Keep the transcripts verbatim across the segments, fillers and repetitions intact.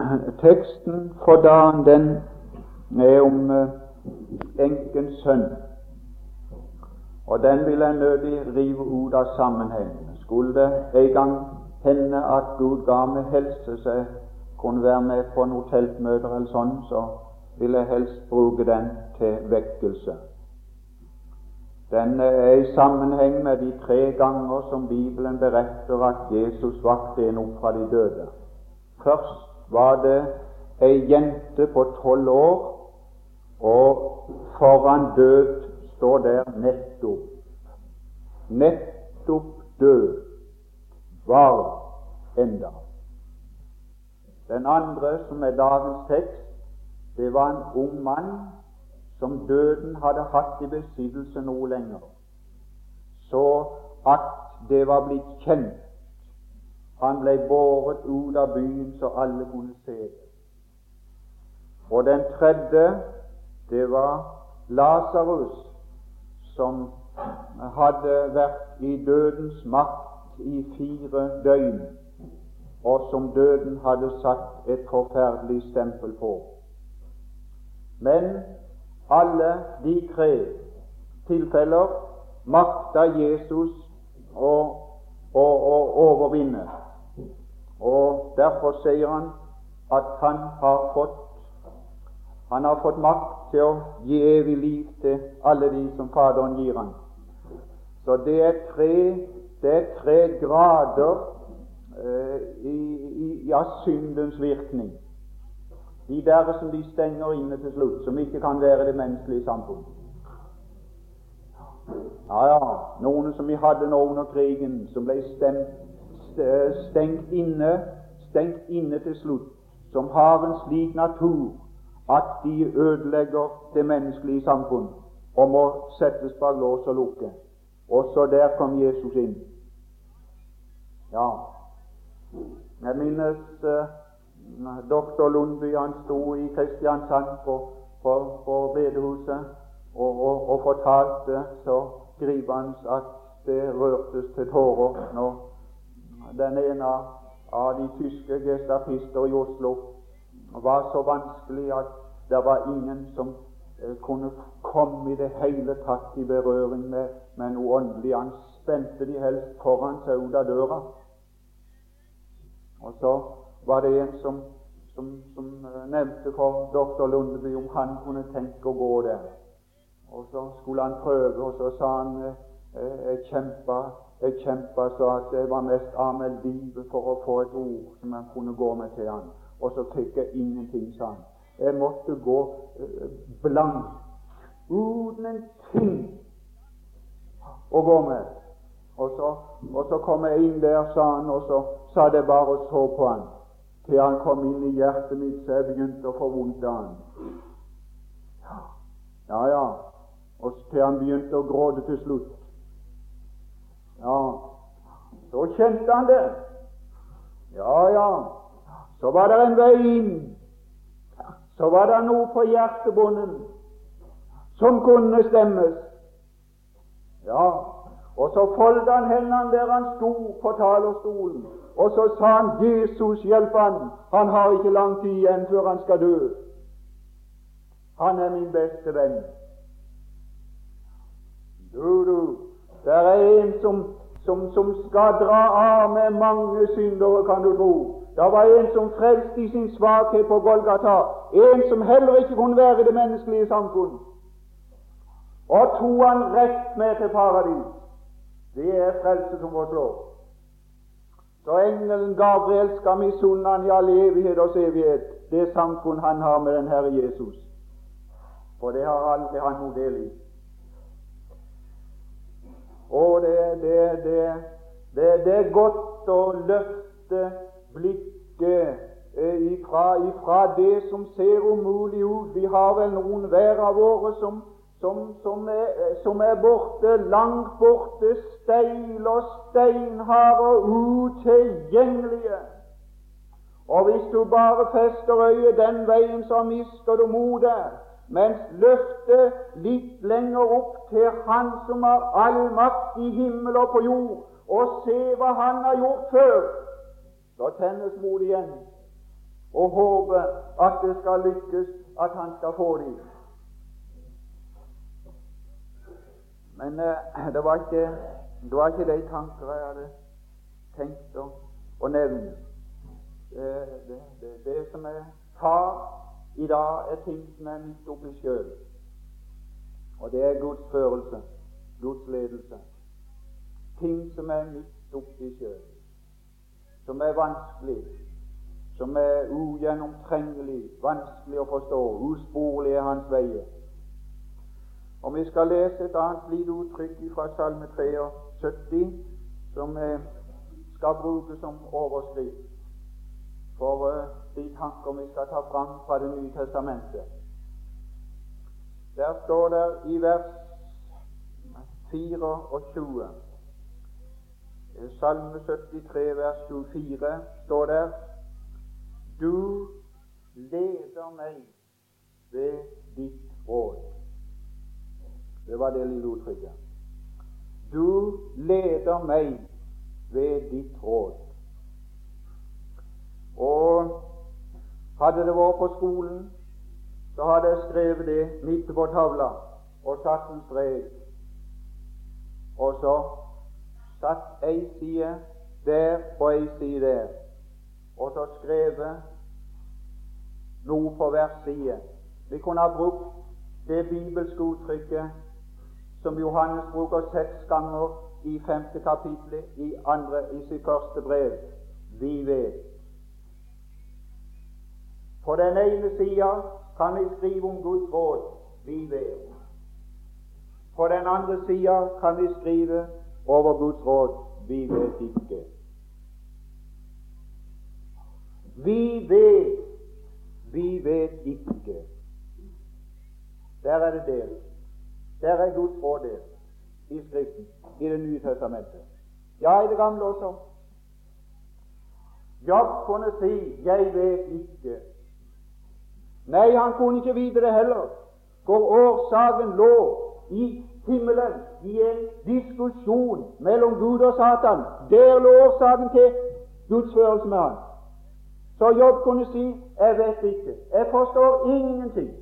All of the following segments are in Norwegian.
Teksten for dagen den er om uh, enkens sønn, og den vil jeg nødig rive ut av sammenheng. Skulle det en gang hende at Gud ga meg helse så jeg kunne være med på noen teltmøter eller sånn, så vil jeg helst bruke den til vekkelse. Den er i sammenheng med de tre ganger som Bibelen beretter at Jesus vakte en opp fra de døde. Først var det ei jente på tolv år, og foran død står der nettopp. Nettopp død var enda. Den andre, som er dagens tekst, det var en ung mann som døden hadde hatt i besittelse noe lenger, så at det var blitt kjent. Han ble båret ut av byen så alle kunne se det. Og den tredje, det var Lasarus, som hadde vært i dødens makt i fire døgn, og som døden hadde satt et forferdelig stempel på. Men alle de tre tilfeller makta Jesus å, å, å overvinne. Og derfor sier han at han har fått han har fått makt til å gi evig liv til alle de som Faderen gir han. Så det er tre, det er tre grader eh, i, i, av syndens virkning. De der som de stenger inne til slutt, som ikke kan være det menneskelige samfunn. Ja, ja, noen som vi hadde nå under krigen, som ble stemt, stengt inne, stengt inne til slutt, som har en slik natur at de ødelegger det menneskelige samfunn og må settes bak lås og lukke. Og så der kom Jesus inn. Ja, jeg minnes uh, doktor Lundby, han sto i Kristiansand på, på, på bedehuset og, og, og fortalte så gripende at det rørtes til tårer når den ene av de tyske gestapister i Oslo var så vanskelig at det var ingen som eh, kunne komme i det hele tatt i berøring med, med noe åndelig. Han spente de helst foran seg ut av døra. Og så var det en som, som, som eh, nevnte for doktor Lundeby om han kunne tenke å gå der. Og så skulle han prøve, og så sa han eh, jeg kjempa, jeg kjempa så at det var mest av meg livet for å få et ord som jeg kunne gå med til han. Og så fikk jeg ingenting, sa han. Jeg måtte gå eh, blank, uten en ting å gå med. Og så, og så kom jeg inn der, sa han, og så sa det bare og så på han. Til han kom inn i hjertet mitt, så jeg begynte å få vondt av han. Ja, ja. Og til han begynte å gråte til slutt. Ja, så kjente han det. Ja, ja. Så var det en vei inn. Så var det noe på hjertebonden som kunne stemmes. Ja, og så foldet han hendene der han sto på talerstolen, og så sa han, Jesus hjelp han, han har ikke lang tid igjen før han skal dø. Han er min beste venn. Du, du, der er en som, som, som skal dra av med mange syndere, kan du tro. Det var en som frelste i sin svakhet på Golgata, en som heller ikke kunne være i det menneskelige samfunn, og tog han rett med til paradis. Det er frelse som forslår. Så engelen Gabriel skal misunne han i all evighet og evighet det samfunn han har med den Herre Jesus, for det har aldri han noe del i. Og det, det, det, det, det er godt å løfte blikket eh, ifra, ifra det som ser umulig ut. Vi har vel noen hver av våre som, som, som, er, som er borte, langt borte, steil og steinharde og utilgjengelige. Og hvis du bare fester øyet den veien, så mister du motet. Mens løftet litt lenger opp til Han som har all makt i himmel og på jord, og se hva Han har gjort før, så tennes mot igjen. og håpe at det skal lykkes, at han skal få dem. Men eh, det var ikke det var ikke de tanker jeg hadde tenkt å, å nevne. Det, det, det, det som er far i dag, er ting som er midt oppi sjøl. Og det er Guds førelse, Guds ledelse. Ting som er midt oppi sjøl, som er vanskelig, som er ugjennomtrengelig, vanskelig å forstå, usporlig er hans veier. Og vi skal lese et annet lite uttrykk fra Salme syttitre, som eh, skal brukes som overskrift for uh, de tanker vi skal ta fram fra Det nye testamentet. Der står det i vers fireogtjue, Salme syttitre, vers tjuefire, står der: Du leder meg ved ditt råd. Det var det lille uttrykket. Du leder meg ved ditt råd. Og hadde det vært på skolen, så hadde jeg skrevet det midt på tavla og satt en strek, og så satt ei side der og ei side der, og så skrevet noe på hver side. Vi kunne ha brukt det bibelske uttrykket som Johannes bruker seks ganger i femte kapittel i, andre, i sitt første brev: vi vet. På den ene sida kan vi skrive om Guds råd: vi vet. På den andre sida kan vi skrive over Guds råd: vi vet ikke. Vi vet, vi vet ikke. Der er det delt. Der er Guds råd delt i Skriften, i Det nye testamentet. Ja, i Det gamle også. Jobb kunne si 'jeg vet ikke'. Nei, han kunne ikke vite det heller, for årsaken lå i himmelen, i en diskusjon mellom Gud og Satan. Der lå årsaken til Guds førelse med han. Så Jobb kunne si 'jeg vet ikke', 'jeg forstår ingenting'.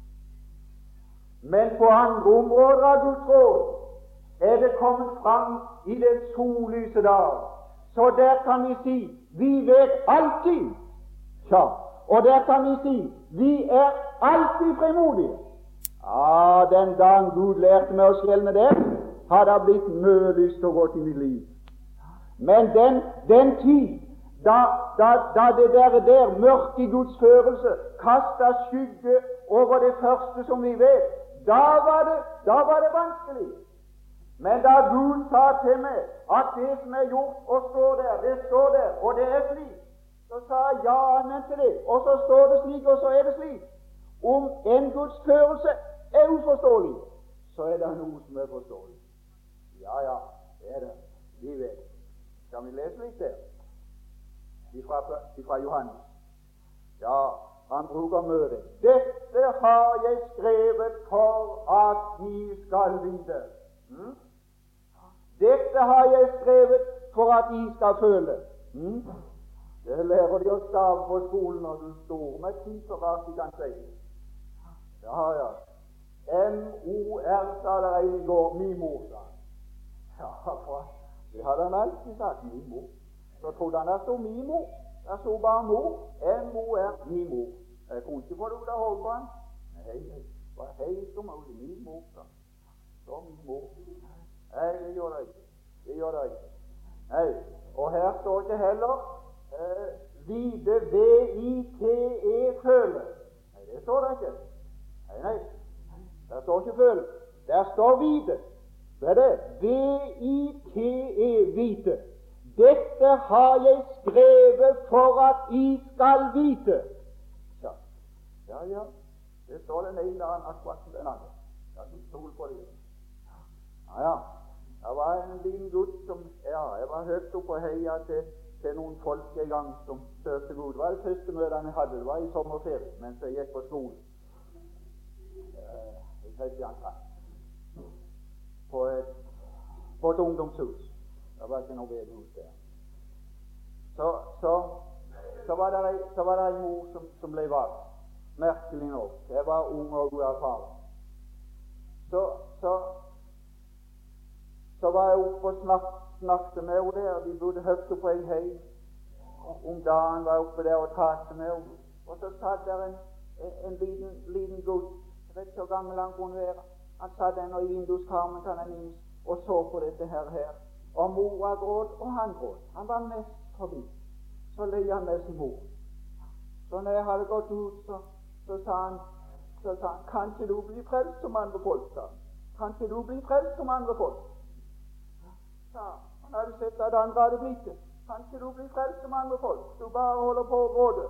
Men på andre områder av Guds råd er det kommet fram i den sollyse dag. Så der kan vi si 'vi vet alltid'. Ja, og der kan vi si 'vi er alltid frimodige'. Ah, den gang Gud lærte meg å skjelne der, hadde jeg blitt mye lyst til å gå til mitt liv. Men den, den tid da, da, da det der, der mørke i Guds førelse kastet skygge over det første som vi vet, da var det, da var det vanskelig. Men da Gud sa til meg at det som er gjort og står der, det står der, og det er slik, så sa jeg ja, amen til det, og så står det slik, og så er det slik. Om en Guds førelse er uforståelig, så er det noe som er forståelig. Ja, ja, det er det. Vi vet. Skal vi lese litt der? Ifra, ifra Johannes. Ja, han bruker møte. Dette har jeg skrevet for at de skal vite. Hmm? Dette har jeg skrevet for at de skal føle. Hmm? Det lærer de å stave på skolen når du står med tid så rart de kan si. Ja, ja. M O R sa det en i går, min mor sa. Ja, for det hadde han alltid sagt, min mor. Så trodde han der stod min mor. Der stod bare mor. M O R, min mor. Jeg kunne ikke få det ut av hodet på han. Nei, det var helt som mulig, min mor sa. Så min mor. Nei, det gjør det ikke. Det gjør det ikke. Nei, og her står ikke heller eh, vite V-I-T-E føle. Nei, det står det ikke. Nei, nei. Der står ikke føle. Der står vite. Hva er det? V-I-T-E, vite. Dette har jeg skrevet for at I skal vite. Ja, ja, ja. Det står den ene dagen akkurat som den andre. Ja, du stol på det. Ja, ja. Det var en liten gutt som, ja, jeg var høyt oppe og heia til, til noen folk en gang som søkte Gud. Det var det første møtet jeg hadde. Det var i sommerferie, mens jeg gikk på skolen. I Kristiansand. På et, på et ungdomshus. Det var ikke noe bedehus der. Så, så så var det, så var det en mor som, som ble valgt. Merkelig nok. Jeg var ung og uerfaren. Så, så, så var jeg oppe og snak, snakket med henne der. Vi bodde høyt oppe i hei. Om dagen var jeg oppe der og talte med henne. Og så satt der en, en, en liten, liten gutt. Jeg vet ikke hvor gammel han kunne være. Han satt ennå i vinduskarmen til han minst og så på dette her her. Og mora gråt, og han gråt. Han var mest forbi. Så løy han med sin mor. Så når jeg hadde gått ut, så, så sa han, så sa han, kan ikke du bli frelst som andre folk, sa han. Kan ikke du bli frelst som andre folk? Ja, han hadde sett at andre hadde blitt det. Kan ikke du bli frelst som andre folk? Du bare holder på å gråte.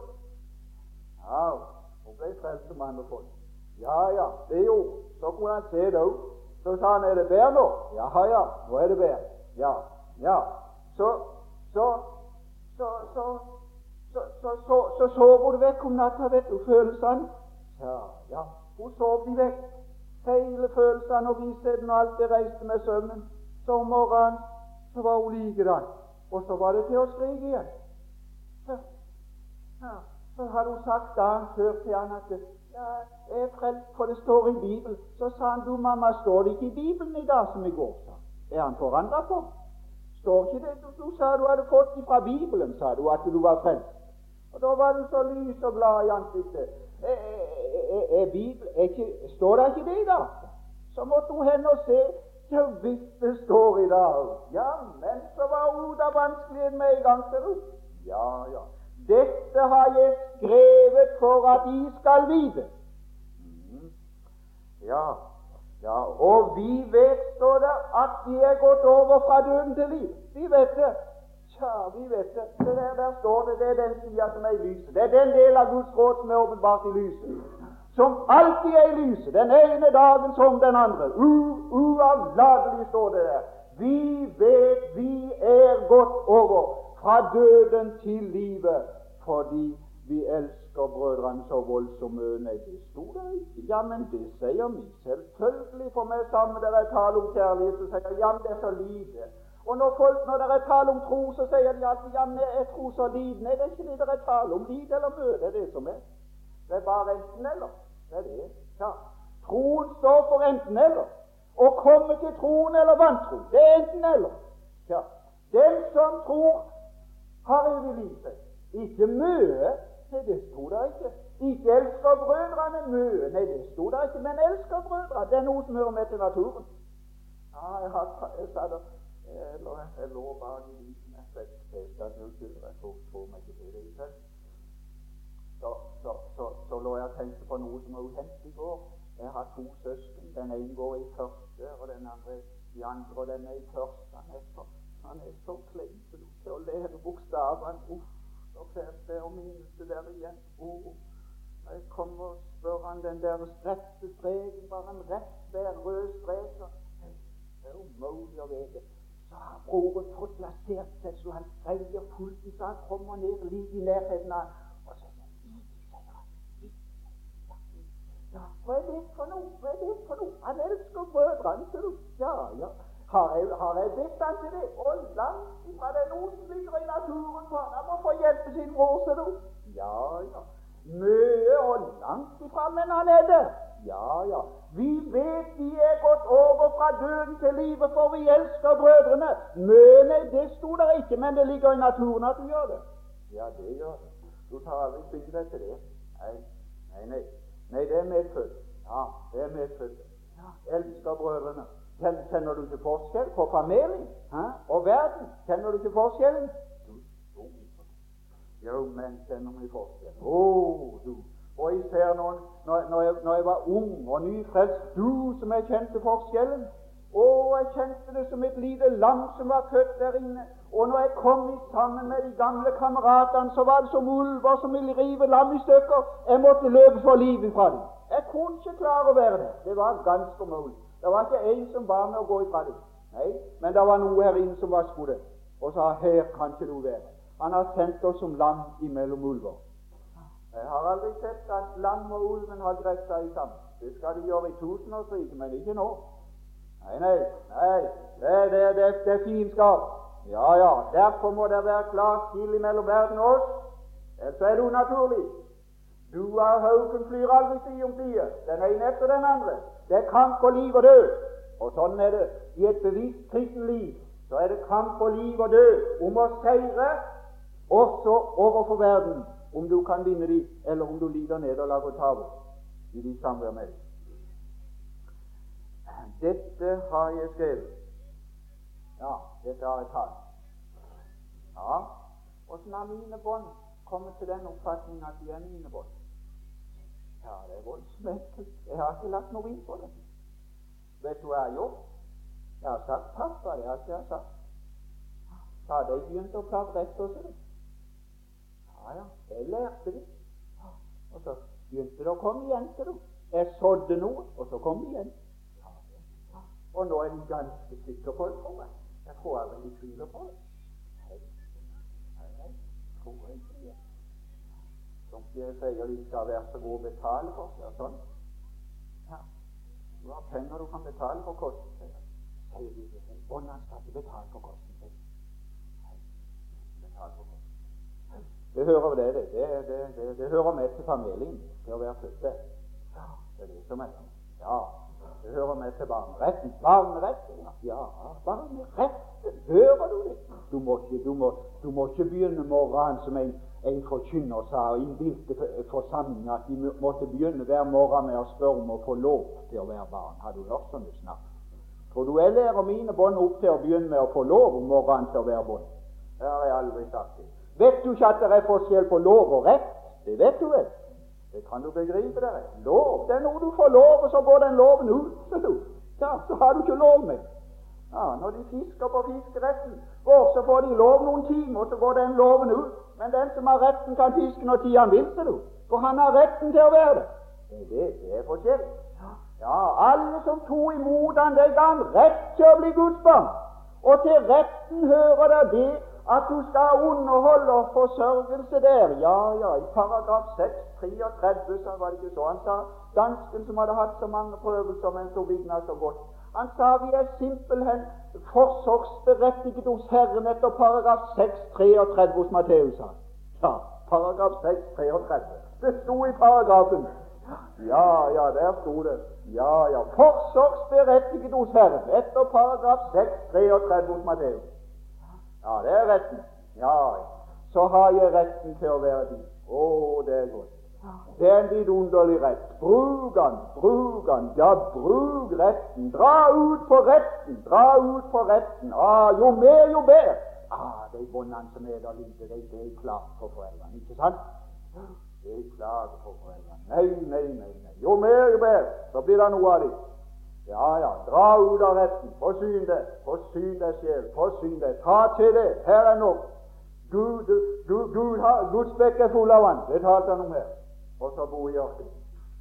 Ja, hun ble frelst som andre folk. Ja, ja, det gjorde. Så kunne han se det ut. Så sa han, er det bedre nå? Ja, ja, nå er det bedre. Ja, ja. Så, så, så, så, så, så, så, så sov hun vekk om natta, vet du, følelsene. Ja, ja, hun sov de vekk. Hele følelsene og vissheten og alt det reiste med søvnen. Så om morgenen, så var hun likedan. Og så var det til å skrike igjen. Så, ja, så hadde hun sagt dagen før til han at ja, jeg er frelst, for det står i Bibelen. Så sa han, du mamma, står det ikke i Bibelen i dag som i går, sa. Er han forandret på? Står ikke det? Du, du sa du hadde fått det fra Bibelen, sa du, at du var frelst. Og da var du så lys og glad i ansiktet. Er, er, er Bibel, er ikke, står det ikke det i dag? Så måtte hun henne og se, så vidt det står i dag. Ja, men så var hun da vanskelig med i gang til det. Ja, ja. Dette har jeg skrevet for at I skal vite. Mm. Ja, ja, og vi vet, står det, at de er gått over fra døden til liv. Vi vet det. Ja, vi vet det. Det der, der står det, det er den siden som er i lyset. Det er den del av Guds råd som er åpenbart i lyset. Som alltid er i lyset, den ene dagen som den andre. U, uavlatelig står det der. Vi vet vi er gått over fra døden til livet, fordi vi elsker brødrene så voldsomt. Nei, det stod der ikke. Ja, men det sier vi selvfølgelig, for meg sammen der er tale om kjærlighet, så sier ja, men det er så lite. Og når folk, når det er tale om tro, så sier de alltid ja, men jeg tror så lite. Nei, det er ikke det det er tale om, lite eller mye, det er det som er. Det er bare enten eller. Det er det. Ja. Troen står for enten eller. Å komme til troen eller vantro, det er enten eller. Ja. Den som tror har evig liv. Ikke mye, nei, det stod der ikke. Ikke elsker brødrene mye, nei, det stod der ikke, men elsker brødrene. Det er noe som hører med til naturen. Ja, jeg har jeg sa det, eller jeg lå bak i liten, jeg vet ikke, jeg tror meg ikke til det i selv. Så, så, så, så lå jeg og tenkte på noe som var uhendt i går. Jeg har to søsken, den ene går i første, og den andre i andre, og den er i første. Han er så, han er så klein til å lære bokstavene. Uff. Og hvert det og minnes det der igjen. Oh, når jeg kommer og spør han den der rette streken, bare en rett der rød strek, så det er umulig å vite. Så har broren fått plassert seg, så han greier pulten, så han kommer ned like i nærheten av, og så sier han, ja, hva er det for noe? Hva er det for noe? Han elsker brødrene, ser du? Ja, ja. Har jeg, har jeg bedt han til det? Og langt ifra det er noe som ligger i naturen på han. Han må få hjelpe sin bror, ser du? Ja, ja. Mye og langt ifra, men han er det. Ja, ja. Vi vet vi er gått over fra døden til livet, for vi elsker brødrene. Mye, nei, det stod der ikke, men det ligger i naturen at du gjør det. Ja, det gjør det. Du tar aldri bygge deg til det. Nei, nei, nei. Nei, det er medfødt. Ja, det er medfødt. Ja, elsker brødrene. Kjenner du ikke forskjell på familien hæ? Og verden? Kjenner du ikke forskjellen? Du, du, jo, men kjenner vi forskjell. Å, oh, du. Og især når, når, når, jeg, når jeg var ung og nyfrelst, du som jeg kjente forskjellen. Å, jeg kjente det som et lite lam som var født der inne. Og når jeg kom i sammen med de gamle kameratene, så var det som ulver som ville rive lam i stykker. Jeg måtte løpe for livet fra dem. Jeg kunne ikke klare å være der. Det var ganske umulig. Det var ikke en som ba med å gå ifra dem. Nei, men det var noe her inne som var skodet, og sa, her kan ikke du være. Han har sendt oss som lam imellom ulver. Jeg har aldri sett at lam og ulven har gresset i sammen. Det skal de gjøre i tusenårsriket, men ikke nå. Nei, nei, nei, det, det, det, det er fiendskap. Ja, ja, derfor må det være klart skille mellom verden og oss. Ellers er det unaturlig. Du av hauken flyr aldri side om side, den ene etter den andre. Det er kamp på liv og død. Og sånn er det i et bevisst kristen liv. Så er det kamp på liv og død om å seire også overfor verden, om du kan vinne dem, eller om du lider nederlag og taper i de samvær med. Dette har jeg skrevet. Ja, dette har jeg talt. Ja, hvordan har mine bånd kommet til den oppfatningen at de er mine bånd? Ja, det er voldsomt enkelt. Jeg har ikke lagt noe inn på det. Vet du hva jeg har gjort? Jeg har sagt pappa, det er alt jeg har sagt. Så hadde jeg begynt å plage rett og slett. Ja, ja, jeg lærte det. Og så begynte det å komme igjen til det. Jeg sådde noe, og så kom det igjen. Og nå er de ganske sikre på det for meg. Jeg tror aldri de tviler på det. Nei, nei, nei, tror jeg ikke det. Som de sier, de skal være så gode å betale for seg, sånn. Ja, du har penger du kan betale for kosten, sier jeg. Sier de det, hvordan skal de betale for kosten, sier jeg. Nei, betale for kosten. Det hører det, det, det, det, det, det hører med til familien, til å være født der. Ja, det er det som er. Ja, det hører med til barneretten. Barneretten, ja, barneretten, hører du det? Du må ikke, du må, du må ikke begynne morgenen som en, en forkynner sa i en hvilte forsamling, at de måtte begynne hver morgen med å spørre om å få lov til å være barn. Har du hørt sånn du snakker? Tror du jeg lærer mine bånd opp til å begynne med å få lov om morgenen til å være bånd? Det har jeg aldri sagt det. Vet du ikke at det er forskjell på lov og rett? Det vet du vel. Det kan du begripe dere. Lov, det er noe du får lov, og så går den loven ut. Så, ja, så har du ikke lov med. Ja, når de fisker på fiskeretten, så får de lov noen timer, og så går den loven ut. Men den som har retten, kan fiske når tida han vil, ser du. For han har retten til å være det. Det, det, det er forskjell. Ja, alle som tog imot han, det ga han rett til å bli Guds barn. Og til retten hører det det at du skal underholde og forsørgelse der. Ja, ja, i paragraf seks treogtredve så var det ikke så. Han sa, dansken som hadde hatt så mange prøvelser, men så vigna så godt. Han sa, vi er simpelthen forsorgsberettiget hos Herren etter paragraf seks treogtredve hos Matteus. Ja, paragraf seks treogtredve. Det sto i paragrafen. Ja, ja, der sto det. Ja, ja, forsorgsberettiget hos Herren etter paragraf seks treogtredve hos Matteus. Ja, det er retten. Ja, så har jeg retten til å være din. Å, det er godt. Det er en vidunderlig rett. Bruk den, bruk den. Ja, bruk retten. Dra ut på retten, dra ut på retten. Ah, jo mer, jo bedre. Ah, de båndene som er der lite, de, de er klart for foreldrene, ikke sant? De er klart for foreldrene. Nei, nei, nei, nei. Jo mer, jo bedre. Så blir det noe av dem. Ja, ja, dra ut av retten, forsyn det, forsyn deg selv, forsyn deg, ta til det, her er nok. Gud, Gud, Gud har, Guds bekk er full av vann, det talte han om her, og så bo i ørkenen.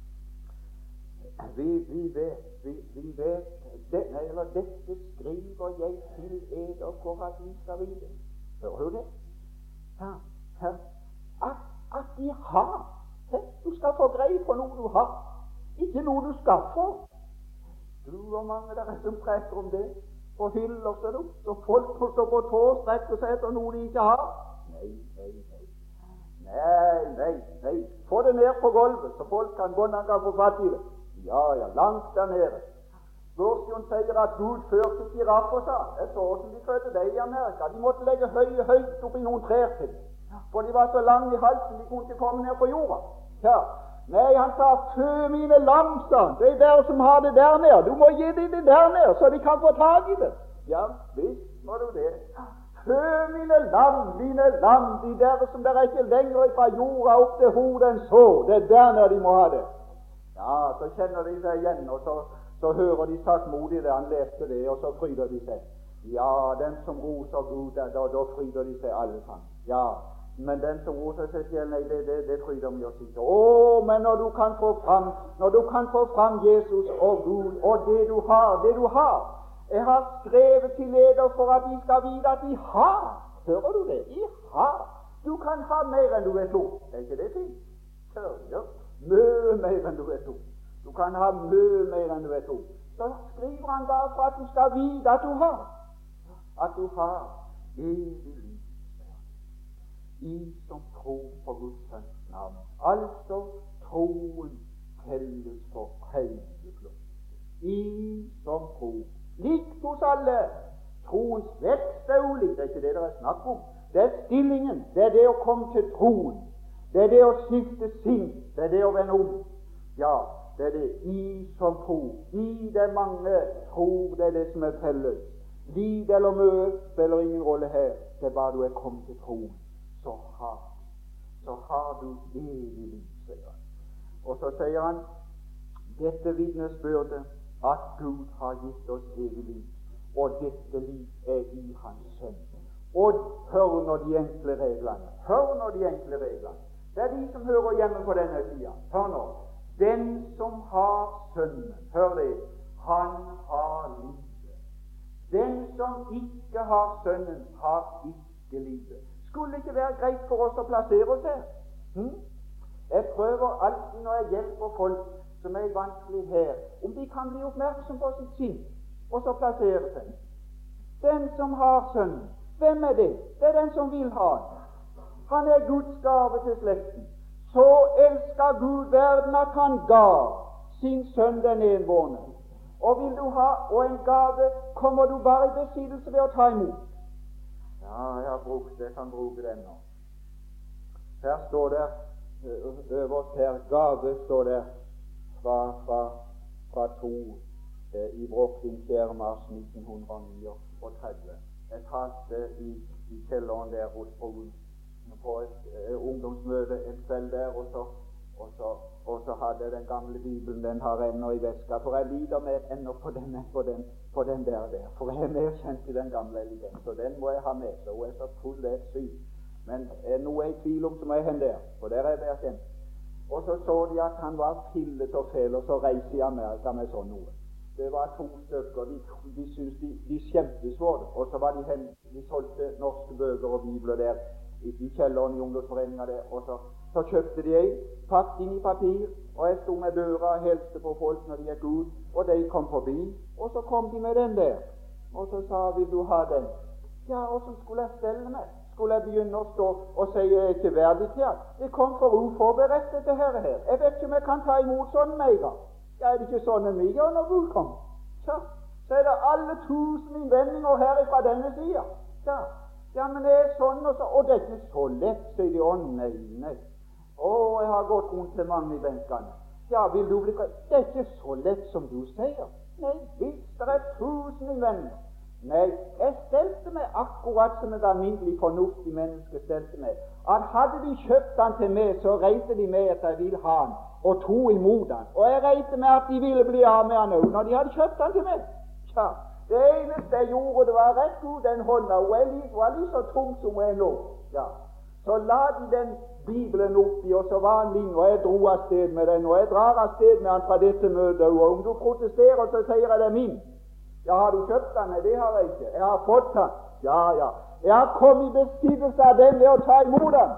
Vi, vi vet, vi, vi vet, det, nei, eller dette skriver jeg til eder for at vi skal vite. Hører du det? Ja, ja, at, at de har, du skal få greie på noe du har, ikke noe du skal få. Du og mange der er som preker om det, og hyller seg opp, så folk får stå på tå og strekke seg etter noe de ikke har. Nei, nei, nei. Nei, nei, nei. Få det ned på gulvet, så folk kan gå ned og få fatt i det. Ja, ja, langt der nede. Børsjon sier at Gud førte giraffer, sa. Jeg så hvordan de fødte det i Amerika. De måtte legge høye, høyt opp i noen trær til, for de var så lange i halsen, de kunne ikke komme ned på jorda. Ja. Nei, han sa, fø mine lam, sa han. Det er dere som har det der nede. Du må gi dem det der nede, så de kan få tag i det. Ja, visst må du det. Fø mine lam, mine lam, de der som der er ikke lenger fra jorda opp til hodet enn så. Det er der nede de må ha det. Ja, så kjenner de seg igjen, og så, så hører de saktmodig det. Han leste det, og så fryder de seg. Ja, den som roser Gud, da, da, da fryder de seg alle sammen. Ja, men den som roser seg selv, nei, det, det, det fryder vi oss ikke. Å, men når du kan få fram, når du kan få fram Jesus og Gud, og det du har, det du har. Jeg har skrevet til leder for at de skal vite at de har. Hører du det? De har. Du kan ha mer enn du vet om. Er ikke det fint? Ja. Mye mer enn du vet om. Du kan ha mye mer enn du vet om. Så skriver han bare for at du skal vite at du har. At du har evig liv. I som tror på Guds sønns navn. Altså troen felles for hele flokk. I som tror. Likt hos alle. Troens vekst er ulik, det er ikke det det er snakk om. Det er stillingen, det er det å komme til troen. Det er det å skifte sinn, det er det å vende om. Ja, det er det I som tror. I det mange tror, det er det som er felles. Lite eller mye spiller ingen rolle her. Det er bare du er kommet til troen. Så har, så har du evig liv, sier han. Og så sier han dette vitnesbyrdet at Gud har gitt oss evig liv, og dette liv er i Hans Sønn. Og hør nå de enkle reglene. Hør nå de enkle reglene. Det er de som hører hjemme på denne siden. Hør nå. Den som har Sønnen, hør det, han har livet. Den som ikke har Sønnen, har ikke livet. Skulle det ikke være greit for oss å plassere oss her? Hm? Jeg prøver alltid når jeg hjelper folk som er vanskelig her, om de kan bli oppmerksom på sitt sinn, og så plassere seg. Den som har Sønnen, hvem er det? Det er den som vil ha han. Han er Guds gave til slekten. Så elsker Gud verden at han gav sin Sønn den enbårne. Og vil du ha, og en gave kommer du bare i besittelse ved å ta imot. Ja, jeg har brukt det, jeg kan bruke den nå. Her står det, øverst her, gave står det fra, fra, fra to eh, i Brooklyn fjerde mars nitten tretti. Jeg talte i, i kjelleren der hos Brun på et eh, ungdomsmøte en kveld der, og så, og, så, og så hadde jeg den gamle Bibelen, den har ennå i veska, for jeg lider mer ennå på den, på den, på den der der, for jeg er mer kjent i den gamle elegant, så den må jeg ha med, så hun er så full det er syk. Men er noe jeg i tvil om, så må jeg hende der, for der er jeg mer kjent. Og så så de at han var pillet og fel, og så reiste i Amerika med sånn noe. Det var to stykker, de, de syntes de, de skjemtes for det, og så var de hen, de solgte norske bøker og bibler der, i, i kjelleren i ungdomsforeninga der, og så, så kjøpte de en, pakket inn i papir, og jeg sto med døra og helste på folk når de gikk ut, og de kom forbi, og så kom de med den der, og så sa, vil du ha den? Ja, og så skulle jeg stelle meg, skulle jeg begynne å stå og si, jeg er ikke verdig til at det kom for uforberedt dette her her, jeg vet ikke om jeg kan ta imot sånn med en gang. Ja, er det ikke sånn en mye når Gud kom? Så, så er det alle tusen innvendinger her fra denne siden. Ja, ja, men det er sånn, og, så, og det er ikke så lett, sier de, å nei, nei. Å, jeg har gått rundt til mange i benkene. Ja, vil du bli frelst? Det er ikke så lett som du sier. Nei, visst det er tusen innvendinger. Nei, jeg stelte meg akkurat som et alminnelig fornuftig menneske stelte meg, at hadde de kjøpt han til meg, så reiste de med at jeg vil ha han, og to imot han. Og jeg reiste med at de ville bli av med han også, når de hadde kjøpt han til meg. Ja, det eneste jeg gjorde, det var rett ut den hånda, og jeg var litt så tung som jeg lå. Ja, så la de den Bibelen oppi, og så var han min, og jeg dro av sted med den, og jeg drar av sted med han fra dette møtet, og om du protesterer, så sier jeg det er min. Ja, har du kjøpt den? Nei, det har jeg ikke. Jeg har fått den. Ja, ja. Jeg har kommet i besittelse av den ved å ta imot den.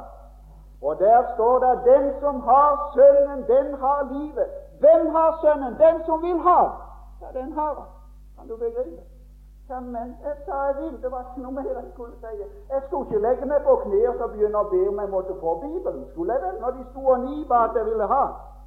Og der står det, den som har Sønnen, den har livet. Hvem har Sønnen? Den som vil ha. Ja, den har han. Kan du begripe? Ja, men jeg sa jeg vil. Det var ikke noe mer jeg skulle si. Jeg skulle ikke legge meg på kne og så begynne å be om jeg måtte få Bibelen. Skulle jeg vel, når de sto og niba at jeg ville ha.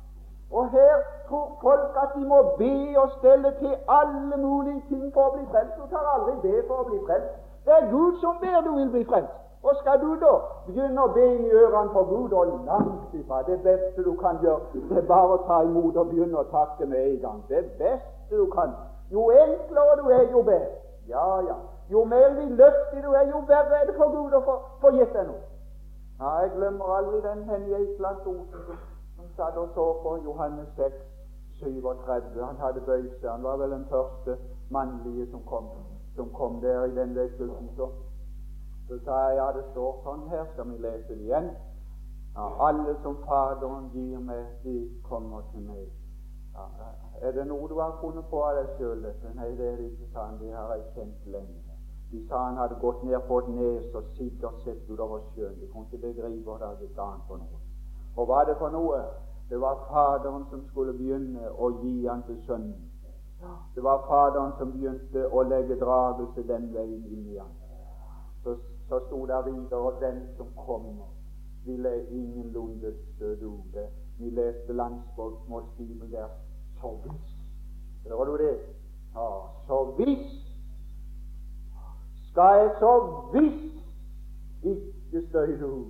Og her tror folk at de må be og stelle til alle mulige ting for å bli frelst. Du tar aldri be for å bli frelst. Det er Gud som ber du vil bli frelst. Og skal du da begynne å be inn i ørene på Gud, og langt ifra det beste du kan gjøre, det er bare å ta imot og begynne å takke med en gang. Det beste du kan. Jo enklere du er, jo bedre. Ja, ja. Jo mer vidløftig du er, jo bedre er det for Gud å få, få gitt deg noe. Ja, jeg glemmer aldri den Henrietland Osen som satt og så på Johannes seks syvogtredve. Han hadde bøyd seg. Han var vel den første mannlige som kom, som kom der i den vekkelsen. Så, så sa jeg, ja, det står sånn her, skal vi lese det igjen. Ja, alle som Faderen gir meg, de kommer til meg. Ja, er det noe du har funnet på av deg selv? Nei, det er det ikke, sa han. Det har jeg kjent lenge. De sa han hadde gått ned på et nes og sikkert sett utover sjøen. De kunne ikke begripe hva det hadde gitt an for noe. Og hva er det for noe? Det var Faderen som skulle begynne å gi han til Sønnen. Det var Faderen som begynte å legge dragelse den veien inn i han. Så så sto der videre, og den som kommer, ville ingenlunde støte ute. Vi leste Landsmåls Bibel der, så hvis. Hører du det? Ja, så hvis skal jeg så hvis ikke støte ut.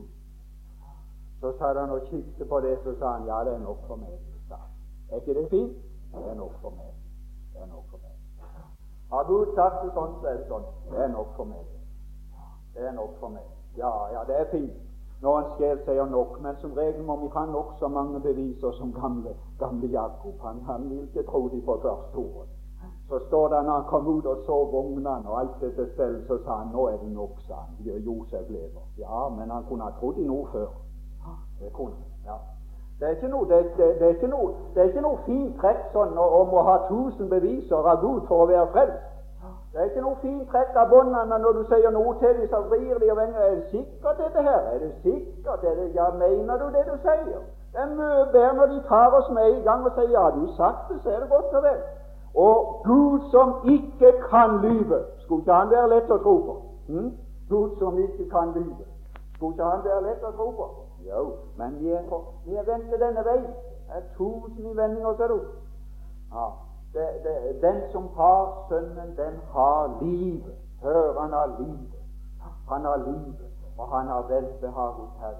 Så satt han og kikket på det, så sa han, ja, det er nok for meg. Er ikke det fint? Det er nok for meg. Det er nok for meg. Har Gud sagt det sånn, så er det sånn. Det er nok for meg. Det er nok for meg. Ja, ja, det er fint når en sjel sier nok, men som regel må vi ha nok så mange beviser som gamle, gamle Jakob. Han, han vil ikke tro de på første ordet. Så står det når han kom ut og så vognene og alt dette selv, så sa han, nå er det nok, sa han. Josef lever. Ja, men han kunne ha trodd i noe før. Det kunne han, ja. Det er ikke noe, det, det, det er ikke noe, det er ikke noe fint trekk sånn om å ha tusen beviser av Gud for å være frelst. Det er ikke noe fint trekk av båndene når du sier noe til dem, så vrir de og venger. Er det sikkert dette her? Er det sikkert? Er det, ja, mener du det du sier? Det er mye bedre når de tar oss med i gang og sier, ja, du sagt det, så er det godt og vel. Og Gud som ikke kan lyve, skulle ikke han være lett å tro på? Hm? Gud som ikke kan lyve, skulle ikke han være lett å tro på? Jo, men vi er, på, vi er ventet denne vei. Det er tusen i vendinger, ser du. Ja, det, det, den som har Sønnen, den har livet. Hør, han har livet. Han har livet, og han har velbehag hos Herren.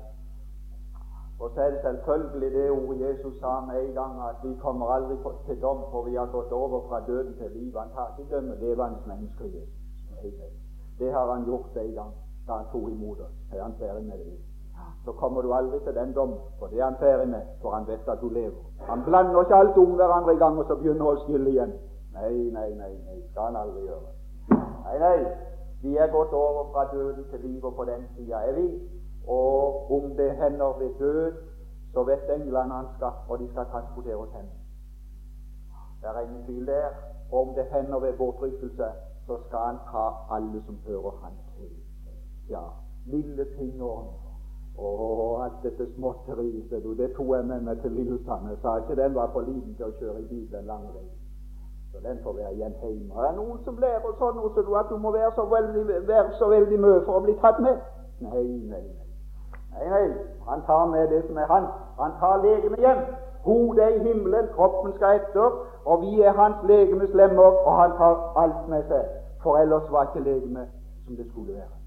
Og så er det selvfølgelig det ordet Jesus sa med en gang, at vi kommer aldri til dom, for vi har gått over fra døden til livet. Han tar ikke dømme levende mennesker, Jesus. Det har han gjort en gang, da han tog imot oss. Er han ferdig med det? Så kommer du aldri til den dom, for det er han ferdig med, for han vet at du lever. Han blander ikke alt om hverandre i gang, og så begynner å skille igjen. Nei, nei, nei, nei, skal han aldri gjøre. Nei, nei, vi er gått over fra døden til livet, på den siden er vi. Og om det hender ved død, så vet englene han skal, og de skal transportere oss hen. Det er ingen tvil der. Og om det hender ved bortrykkelse, så skal han ta alle som hører han til. Ja, lille fingeren og alt dette småtteriet, det tog jeg med meg til Lillesand. Jeg sa ikke den var for liten til å kjøre i bil den lange veien. Så den får være igjen hjemme. Det er noen som lærer sånn også, at du må være så veldig, være så veldig mye for å bli tatt med. Nei, nei, nei. Nei, nei. Han tar med det som er hans. Han tar legeme hjem. Hodet er i himmelen, kroppen skal etter, og vi er hans legemes lemmer, og han tar alt med seg. For ellers var ikke legeme som det skulle være.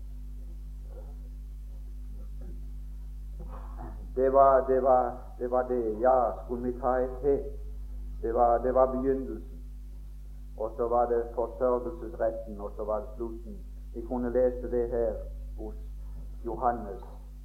Det var det, var, det, var det. Ja, skulle vi ta et til? Det var, det var begynnelsen. Og så var det forsørgelsesretten, og så var det slutten. Vi kunne lese det her hos Johannes.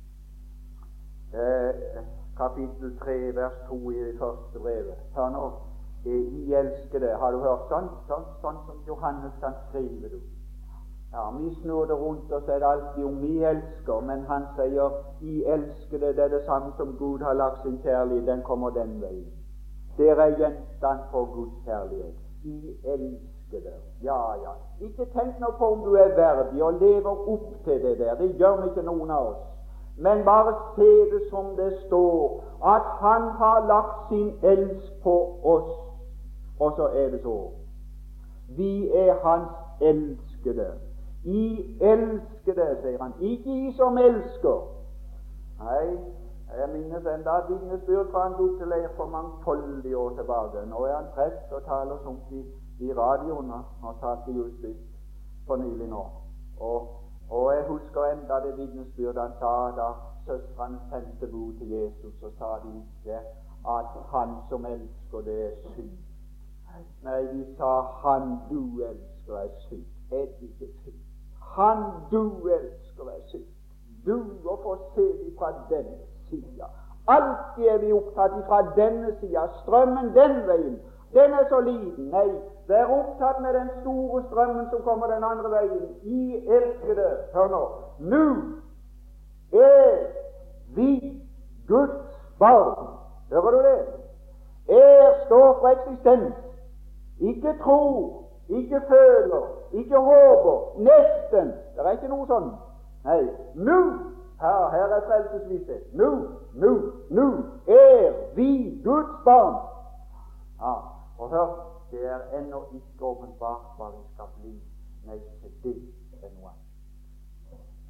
Eh, kapittel tre, vers to i det første brevet. Hør nå. I elskede. Har du hørt sånn? Sånn, sånn som Johannes kan skrive, du. Ja, vi snur det rundt, og så er det alltid om vi elsker, men han sier I elskede, det er det samme som Gud har lagt sin kjærlighet, den kommer den veien. Dere er gjenstand for Guds kjærlighet. I elskede. Ja, ja. Ikke tenk nå på om du er verdig og lever opp til det der. Det gjør ikke noen av oss. Men bare se det som det står, at han har lagt sin elsk på oss. Og så er det så. Vi er hans elskede. I elskede, sier han. Ikke I som elsker. Nei, jeg minnes enda et vitnesbyrd fra en gutteleir for mangfoldige år tilbake. Nå er han prest og taler sånt i, i radioen, og talte just sist for nylig nå. Og, og jeg husker enda det vitnesbyrd han sa da søstrene sendte bud til Jesus, og sa de ikke at han som elsker det er synd. Nei, de sa han du elsker er synd. Er det ikke synd? Han du elsker er synd. Du å få se dem fra denne sida. Alltid er vi opptatt fra denne sida. Strømmen den veien, den er så liten. Nei, vær opptatt med den store strømmen som kommer den andre veien. I elskede, hør nå, nå er vi Guds barn. Hører du det? Er står for eksistens. Ikke tror, ikke føler, ikke håper, nesten. Det er ikke noe sånn. Nei, nå, her, her er frelsesvisshet. Nå, nå, nå er vi Guds barn. Ja, og hør, det er ennå ikke åpenbart hva vi skal bli. Nei, det er noe annet.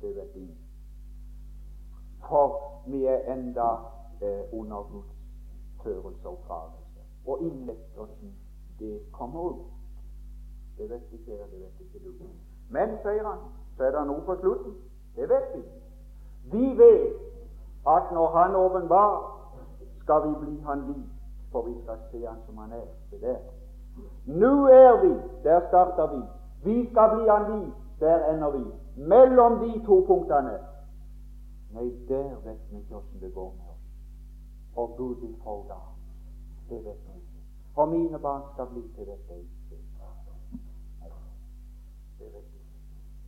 det vet ingen. For vi er enda eh, under Guds førelse og oppdragelse. Og innleggelsen, det kommer ut. Det vet ikke jeg, det vet ikke du. Men, sier han, så er det noe på slutten. Det vet vi. Vi vet at når han åpenbarer, skal vi bli han lik, for vi skal se han som han er. Det der. Nå er vi, der starter vi. Vi skal bli han lik, der ender vi. Mellom de to punktene. Nei, der vet vi ikke hvordan det går med oss. Og Gud vil forda. Det vet vi ikke. Og mine barn skal bli til dette ikke. Det vet vi ikke.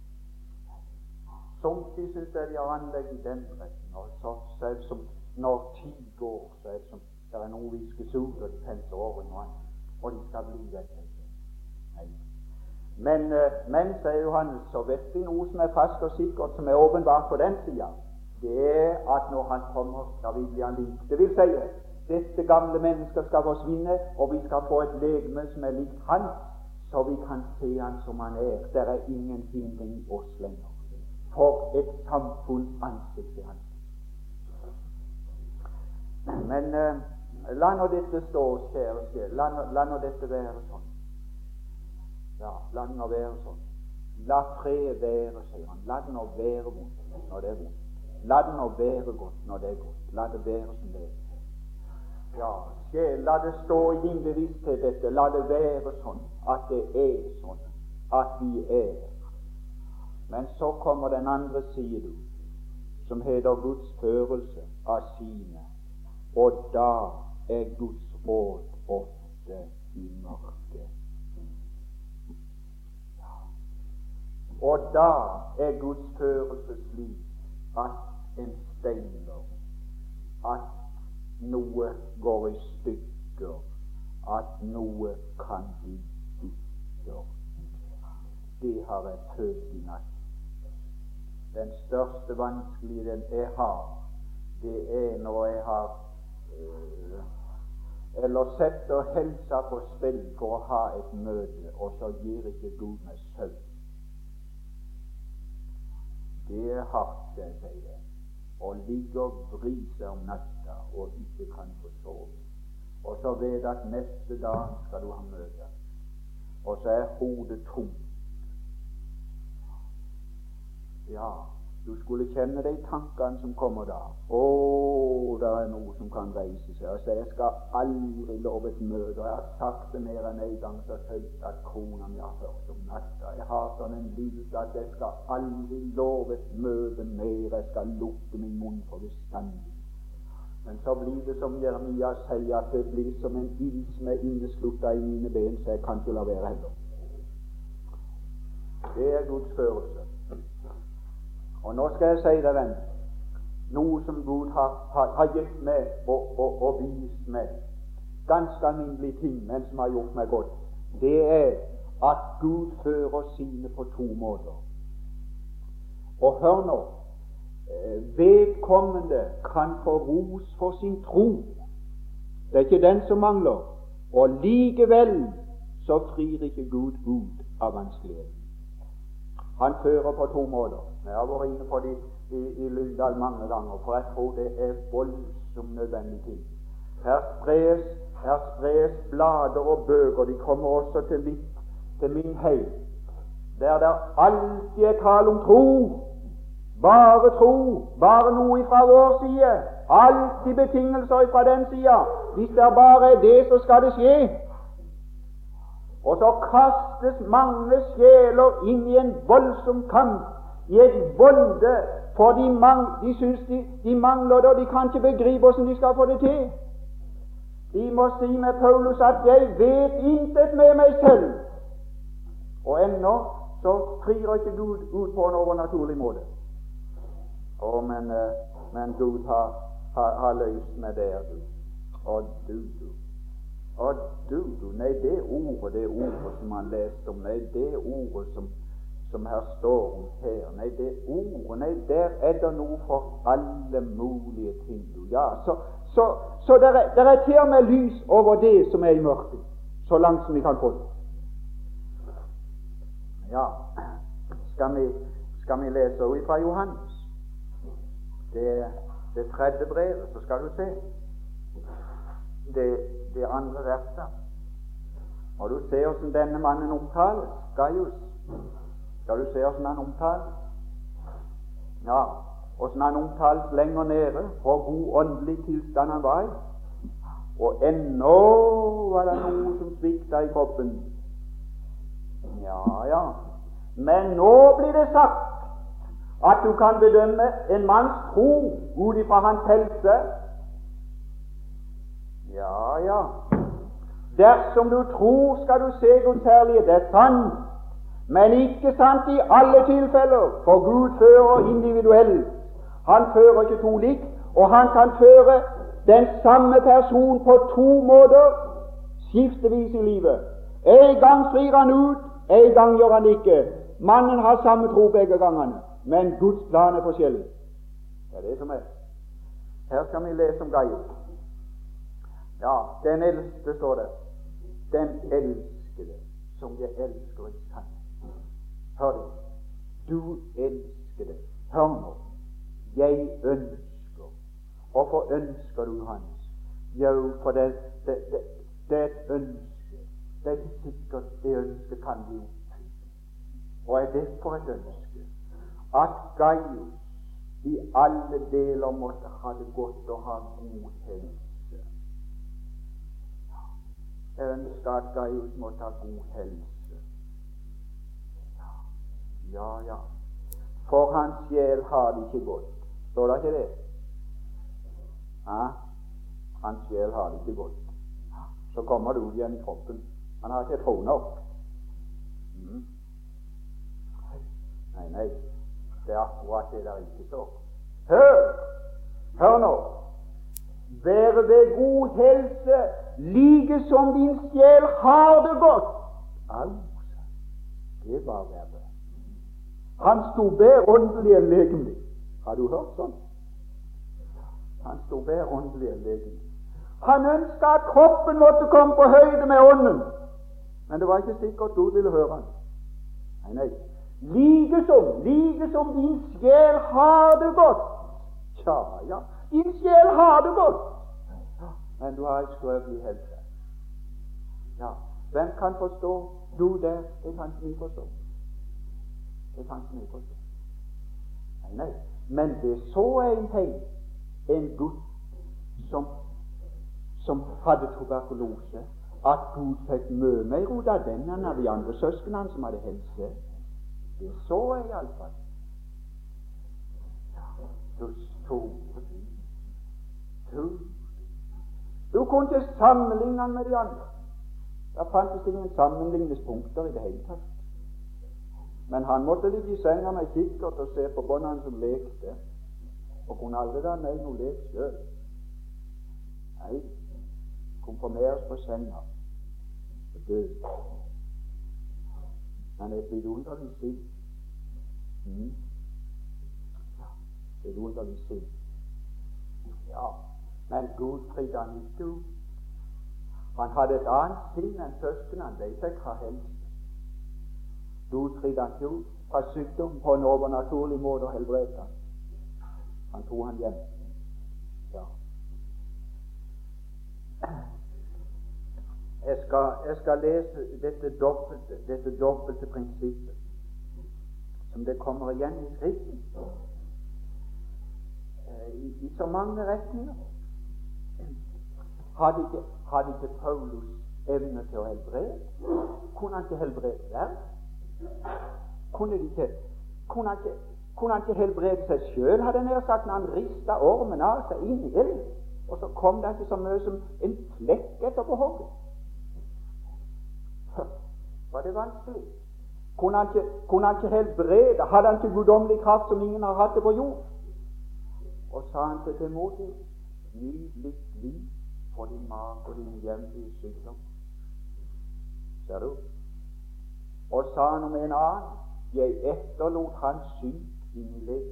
Somtid synes jeg de har anlegg i den retten, og så, så er det som når tid går, så er det som det er noe viskes ut, og de penser over i noe annet, og de skal bli dette ikke. Nei. Men, men, sier Johannes, så vet vi noe som er fast og sikkert, som er åpenbart på den siden. Det er at når han kommer, skal vi bli han lik. Det vil si, dette gamle mennesket skal forsvinne, og vi skal få et legeme som er likt han, så vi kan se han som han er. Der er ingen hindring i oss lenger. For et samfunns ansikt er han. Men eh, la nå dette stå, kjære sjel. La, la nå dette være sånn. Ja, la det nå være sånn. La fred være, sier han. La det nå være vondt når det er vondt. La det nå være godt når det er godt. La det være som det er. Ja, sjel, la det stå i din bevissthet dette. La det være sånn at det er sånn at vi er. Men så kommer den andre siden, som heter Guds førelse av sine. Og da er Guds råd ofte i mørket. Ja. Og da er Guds førelse slik at en steiner, at noe går i stykker, at noe kan bli bitter. Det har jeg følt i natt. Den største vanskeligheden jeg har, det er når jeg har øh, eller setter helsa på spill for å ha et møte, og så gir ikke Gud meg søvn. Det er hardt, skal jeg si det. Å ligge og vri seg om natta og ikke kan få sove. Og så vet at neste dag skal du ha møte. Og så er hodet tomt. Ja, du skulle kjenne de tankene som kommer da. Å, det er noe som kan reise seg. Og så jeg skal aldri love et møte. Og jeg har sagt det mer enn en gang så høyt at kona mi har hørt om natta. Jeg har sånn en lidelse at jeg skal aldri love et møte mer. Jeg skal lukke min munn for bestandig. Men så blir det som Jeremia sier, at det blir som en ild som er innesluttet i mine ben, så jeg kan ikke la være heller. Det er Guds førelse. Og nå skal jeg si deg, venn, noe som Gud har, har, har gitt meg og, og, og vist meg, ganske alminnelige ting, men som har gjort meg godt, det er at Gud fører sine på to måter. Og hør nå, vedkommende kan få ros for sin tro. Det er ikke den som mangler, og likevel så frir ikke Gud ut av vanskeligheten. Han fører på to måter. Jeg har vært inne på det i, i Lyngdal mange ganger, for jeg tror det er voldsomt nødvendig ting. Her spres, her spres blader og bøker, de kommer også til, mitt, til min heim, der det alltid er tale om tro. Bare tro, bare noe fra vår side, alltid betingelser fra den siden. Hvis det bare er det, så skal det skje. Og så kastes mange sjeler inn i en voldsom kamp, i et volde, for de, mang, de synes de, de mangler det, og de kan ikke begripe hvordan de skal få det til. De må si med Paulus at jeg vet intet med meg selv. Og ennå så frir ikke Gud ut på en overnaturlig måte. Å, men, men Gud har, har, har løst meg der, du. Og du, du. Og du, du. Nei, det ordet, det ordet som han leste om, nei, det ordet som, som her står om her, nei, det ordet, nei, der er det noe for alle mulige ting, du. Ja, så, så, så der er, der er til og med lys over det som er i mørket, så langt som vi kan få det. Ja, skal vi skal vi lese ut fra Johannes. Det, det tredje brevet, så skal du se. Det, det andre verset. Og du ser hvordan denne mannen omtales, Gaius. Skal du se hvordan han omtales? Ja, hvordan han omtales lenger nede, for god åndelig tilstand han var i. Og ennå var det noe som svikta i kroppen. Ja, ja. Men nå blir det sagt at du kan bedømme en manns tro ut ifra hans helse. Ja, ja. Dersom du tror, skal du se Guds herlighet. Det er sant, men ikke sant i alle tilfeller, for Gud fører individuelt. Han fører ikke to likt, og han kan føre den samme person på to måter, skiftevis i livet. En gang frir han ut, en gang gjør han ikke. Mannen har samme tro begge gangene, men Guds plan er forskjellig. Det er det som er. Her skal vi lese om Gaius. Ja, den eldste, står det. Den elskede, som jeg elsker i sant. Hør det. Du elskede. Hør nå. Jeg ønsker. Hvorfor ønsker du hans? Jo, for det, det, det, det er et ønske. Det er ikke sikkert det ønsket kan bli oppfylt. Og er det for et ønske? At Gaius i alle deler måtte ha det godt og ha god helse. Jeg ønsker at Gaius måtte ha god helse. Ja, ja. For hans sjel har det ikke godt. Står det ikke det? Ja, hans sjel har det ikke godt. Så kommer det ut igjen i kroppen. Han har ikke tro nok. Mm. Nei, nei. Det er akkurat det der ikke står. Hør! Hør nå! Være ved god helse, like som din sjel har det godt. Altså, det var verre. Han sto bedre åndelig enn legemlig. Har du hørt sånn? Han sto bedre åndelig enn legemlig. Han ønsket at kroppen måtte komme på høyde med ånden, men det var ikke sikkert Gud ville høre han. Nei, nei. Like som, like som din sjel har det godt. Tja, ja. Din sjel har det godt, men du har en skrøpelig helse. Ja, hvem kan forstå du der? Det kan ikke vi forstå. Det kan ikke vi forstå. Nei, nei. Men det så en ting, en gutt som, som hadde tuberkulose, at Gud fikk mye mer ut av den enn av de andre søsknene som hadde helse. Det så jeg iallfall. Du store du. Du kunne ikke sammenligne han med de andre. Det fantes ingen sammenligningspunkter i det hele tatt. Men han måtte ligge i senga med kikkert og se på båndene som lekte, og kunne aldri være med i noe lek selv. Nei, konfirmeres på senga og død. Men det er et vidunderlig sinn. Mm. Ja, vidunderlig sinn. Ja, men Gud fridde han ikke ut. Han hadde et annet sinn enn søsknene. De fikk ha helse. Gud fridde han ikke ut fra sykdom på en overnaturlig måte og helbredet han. Han tog han hjem. Ja. Jeg skal, jeg skal lese dette dobbelte, dette dobbelte prinsippet som det kommer igjen i Skriften i, i så mange retninger. Hadde ikke, hadde ikke Paulus evne til å helbrede? Kunne han ikke helbrede verden? Kunne, de ikke, kunne, han ikke, kunne han ikke helbrede seg selv, hadde han sagt, når han ristet ormen av seg inn i ild, og så kom det ikke så mye som en flekk etter på hogget? Var det vanskelig? Kunne han, ikke, kunne han ikke helbrede? Hadde han ikke guddommelig kraft som ingen har hatt det på jord? Og sa han til Timotheus, gi litt liv for din mage og din hjemlige sykdom. Ser du? Og sa han om en annen, jeg etterlot hans synd inn i lek.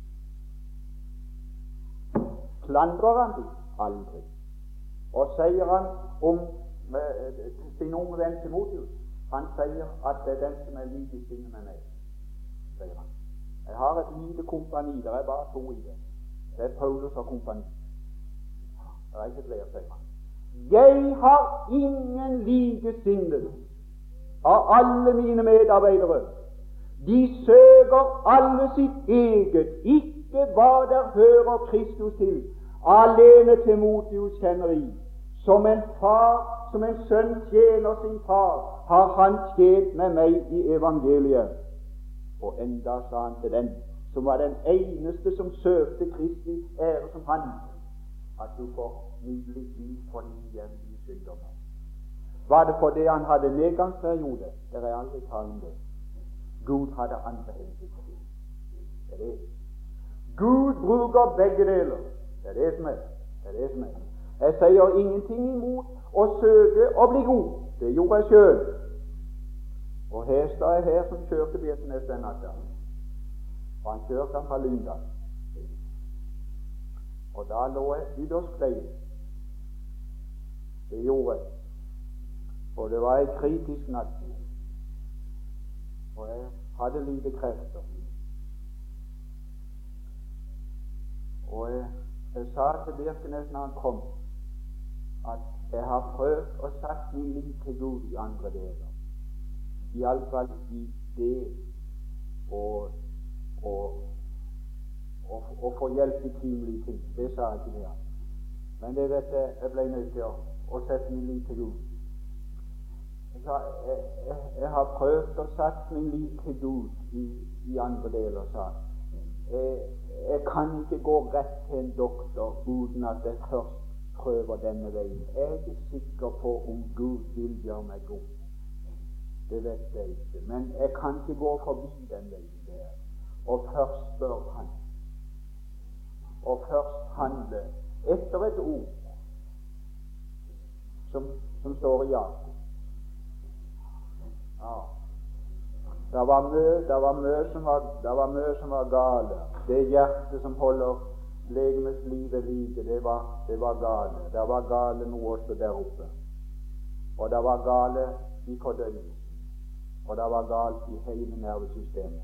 Klandrer han dem? Aldri. Og sier han om eh, sin unge venn Timotheus, han sier at det er den som er lik i sinnet med meg, sier han. Jeg har et lite kompani, det er bare to i det. Det er Paulus og kompani. Det er ikke flere, sier han. Jeg har ingen likesinnede av alle mine medarbeidere. De søker alle sitt eget, ikke hva der hører Kristus til. Alene Timotheus kjenner I. Som en far, som en sønn tjener sin far, har han tjent med meg i evangeliet. Og enda sa han til den som var den eneste som søkte Kristi ære som han, at du får nydelig liv for din hjemlige sykdommer. Var det fordi han hadde nedgangsperiode? Det er aldri tale om det. Gud hadde andre hensikter. Det er det. Gud bruker begge deler. Det er det som er. Det er det som er. Jeg sier ingenting imot å søke å bli god. Det gjorde jeg selv. Og Hestad er her som kjørte Bjertnes den natta. Og han kjørte han fra Lyndal. Og da lå jeg ytterst klein. Det gjorde jeg. Og det var en kritisk natt. Og jeg hadde lite krefter. Og jeg, jeg sa til Birkenes når han kom, at jeg har prøvd å satt min liv til Gud i andre deler. I alle fall i det og å få hjelp i timelige ting. Det sa jeg ikke det. Men det vet jeg, jeg ble nødt til å, å sette min liv til Gud. Jeg, sa, jeg, jeg, jeg har prøvd å satt min liv til Gud i, i andre deler, sa jeg. Jeg kan ikke gå rett til en doktor uten at jeg først prøver denne veien. Jeg er ikke sikker på om Gud vil gjøre meg god. Det vet jeg ikke. Men jeg kan ikke gå forbi den veien der. Og først spør han. Og først handle etter et ord som, som står i Jakob. Ja. Det var mye, det var mye som var, det var mye som var gale. Det hjertet som holder legemets liv ved like, det var, det var gale. Det var gale noe også der oppe. Og det var gale i fordøyelsen. Og det var galt i hele nervesystemet.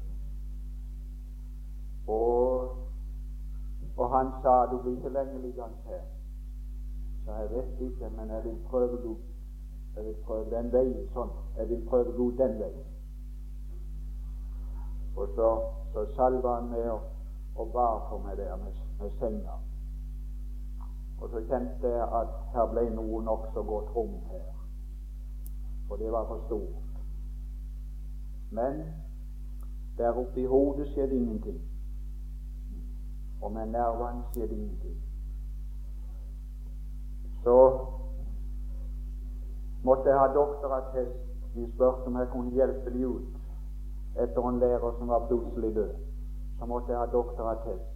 Og, og han sa, du blir ikke lenge liggende her. Så jeg vet ikke, men jeg vil prøve Gud. Jeg vil prøve den veien sånn. Jeg vil prøve Gud den veien. Og så, så salva han meg og, og bar for meg der med, med senga. Og så kjente jeg at her ble noe nok så godt rom her. For det var for stort. Men der oppe i hodet skjedde ingenting. Og med nervene skjedde ingenting. Så måtte jeg ha doktorattest. De spurte om jeg kunne hjelpe de ut etter en lærer som var plutselig død. Så måtte jeg ha doktorattest.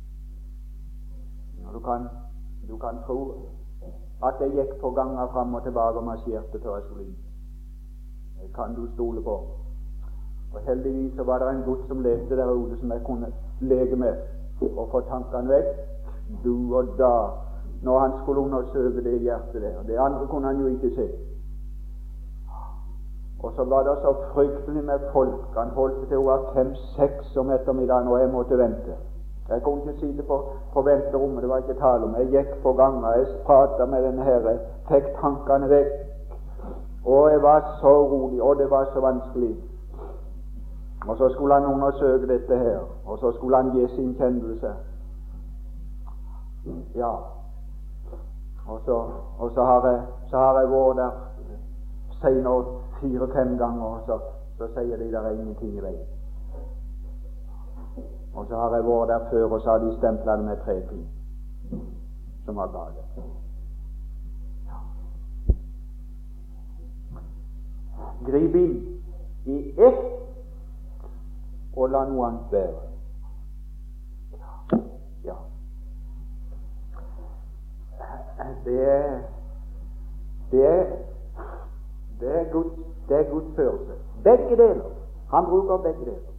Ja, du kan, du kan tro at jeg gikk på ganger fram og tilbake og marsjerte før jeg skulle inn. Det kan du stole på. Og heldigvis så var det en gutt som levde der ute som jeg kunne lege med og få tankene vekk du og da når han skulle undersøke det hjertet der. Det andre kunne han jo ikke se. Og så var det så fryktelig med folk. Han holdt til å være fem-seks om ettermiddagen og jeg måtte vente. Jeg kunne ikke sitte på, på venterommet, det var ikke tale om. Jeg gikk på ganger, jeg pratet med denne herre, fikk tankene vekk. Og jeg var så rolig, og det var så vanskelig. Og så skulle han undersøke dette her, og så skulle han gi sin kjennelse. Ja. Og så, og så har jeg, så har jeg vært der senere fire-fem ganger, og så, så sier de der er ingenting i veien. Og så har jeg vært der før, og så har de stemplet det med tre ting som var gale. Ja. Grip inn i ett og la noe annet være. Ja. Det er det er det er Guds, det er Guds følelse. Begge deler. Han bruker begge deler.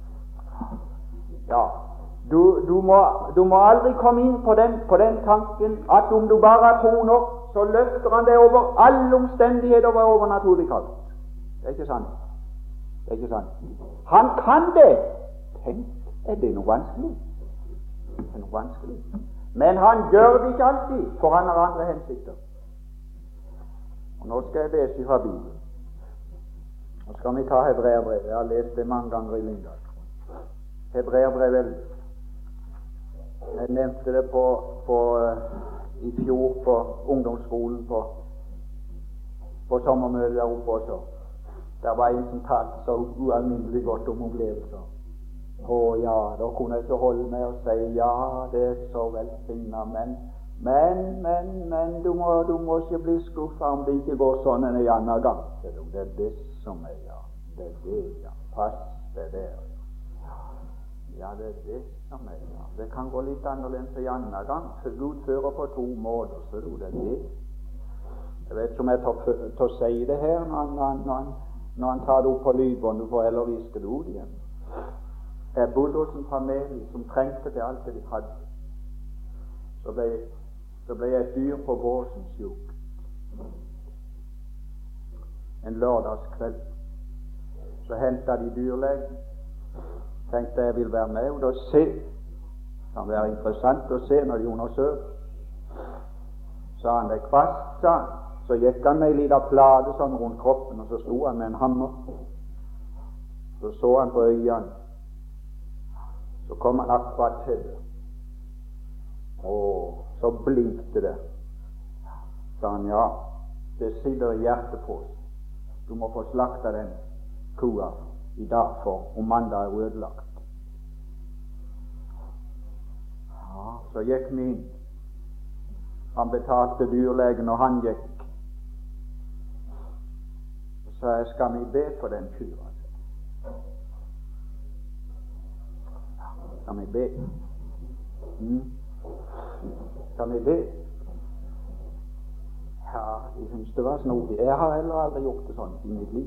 Ja. Du, du, må, du må aldri komme inn på den, på den tanken at om du bare er tro nok, så løfter han deg over alle omstendigheter og overnaturlig kraft. Det er ikke sant. Det er ikke sant. Han kan det. Tenk Er det noe vanskelig? Det er noe vanskelig. Men han gjør det ikke alltid, for han har andre hensikter. Og nå skal jeg lese fra Bibelen. Nå skal vi ta Hebreerbrevet. Jeg har lest det mange ganger i Lyngdal. Hebreerbrevet. Jeg nevnte det på, på, uh, i fjor på ungdomsskolen på, på sommermøtet der oppe også. Der var en som talte så ualminnelig godt om opplevelser. Å ja, da kunne jeg ikke holde meg og si ja, det er så velsignet, men men, men, men du må, du må ikke bli skuffet om det ikke går sånn en annen gang. Det er det som er ja. Det er det, ja. Pass det der. Ja, det er det som er ja. Det kan gå litt annerledes en annen gang, for Gud fører på to måter, så det er det. Jeg vet ikke om jeg tar til å si det her når han, når han, når han tar det opp på lydbånd, du får heller viske det ut igjen. Jeg bodde hos en familie som trengte det alt det de hadde. Så ble, så ble jeg et dyr på båsen sjuk. En lørdagskveld. Så hentet de dyrlegen. Tenkte jeg vil være med og da se. Det kan være interessant å se når de undersøker. Sa han det kvast, sa han. Så gikk han med en liten plate sånn rundt kroppen, og så slo han med en hammer. Så så han på øynene. Så kom han akkurat til det. Og så blinkte det. Sa han, ja, det sitter i hjertet på oss. Du må få slakta den kua i dag, for om mandag er ødelagt. Ja, så gikk vi inn. Han betalte dyrlegen, og han gikk. Så sa jeg, skal vi be for den kua? Skal vi be? Mm. Skal vi be? Ja, jeg synes det var snodig. Jeg har heller aldri gjort det sånn i mitt liv.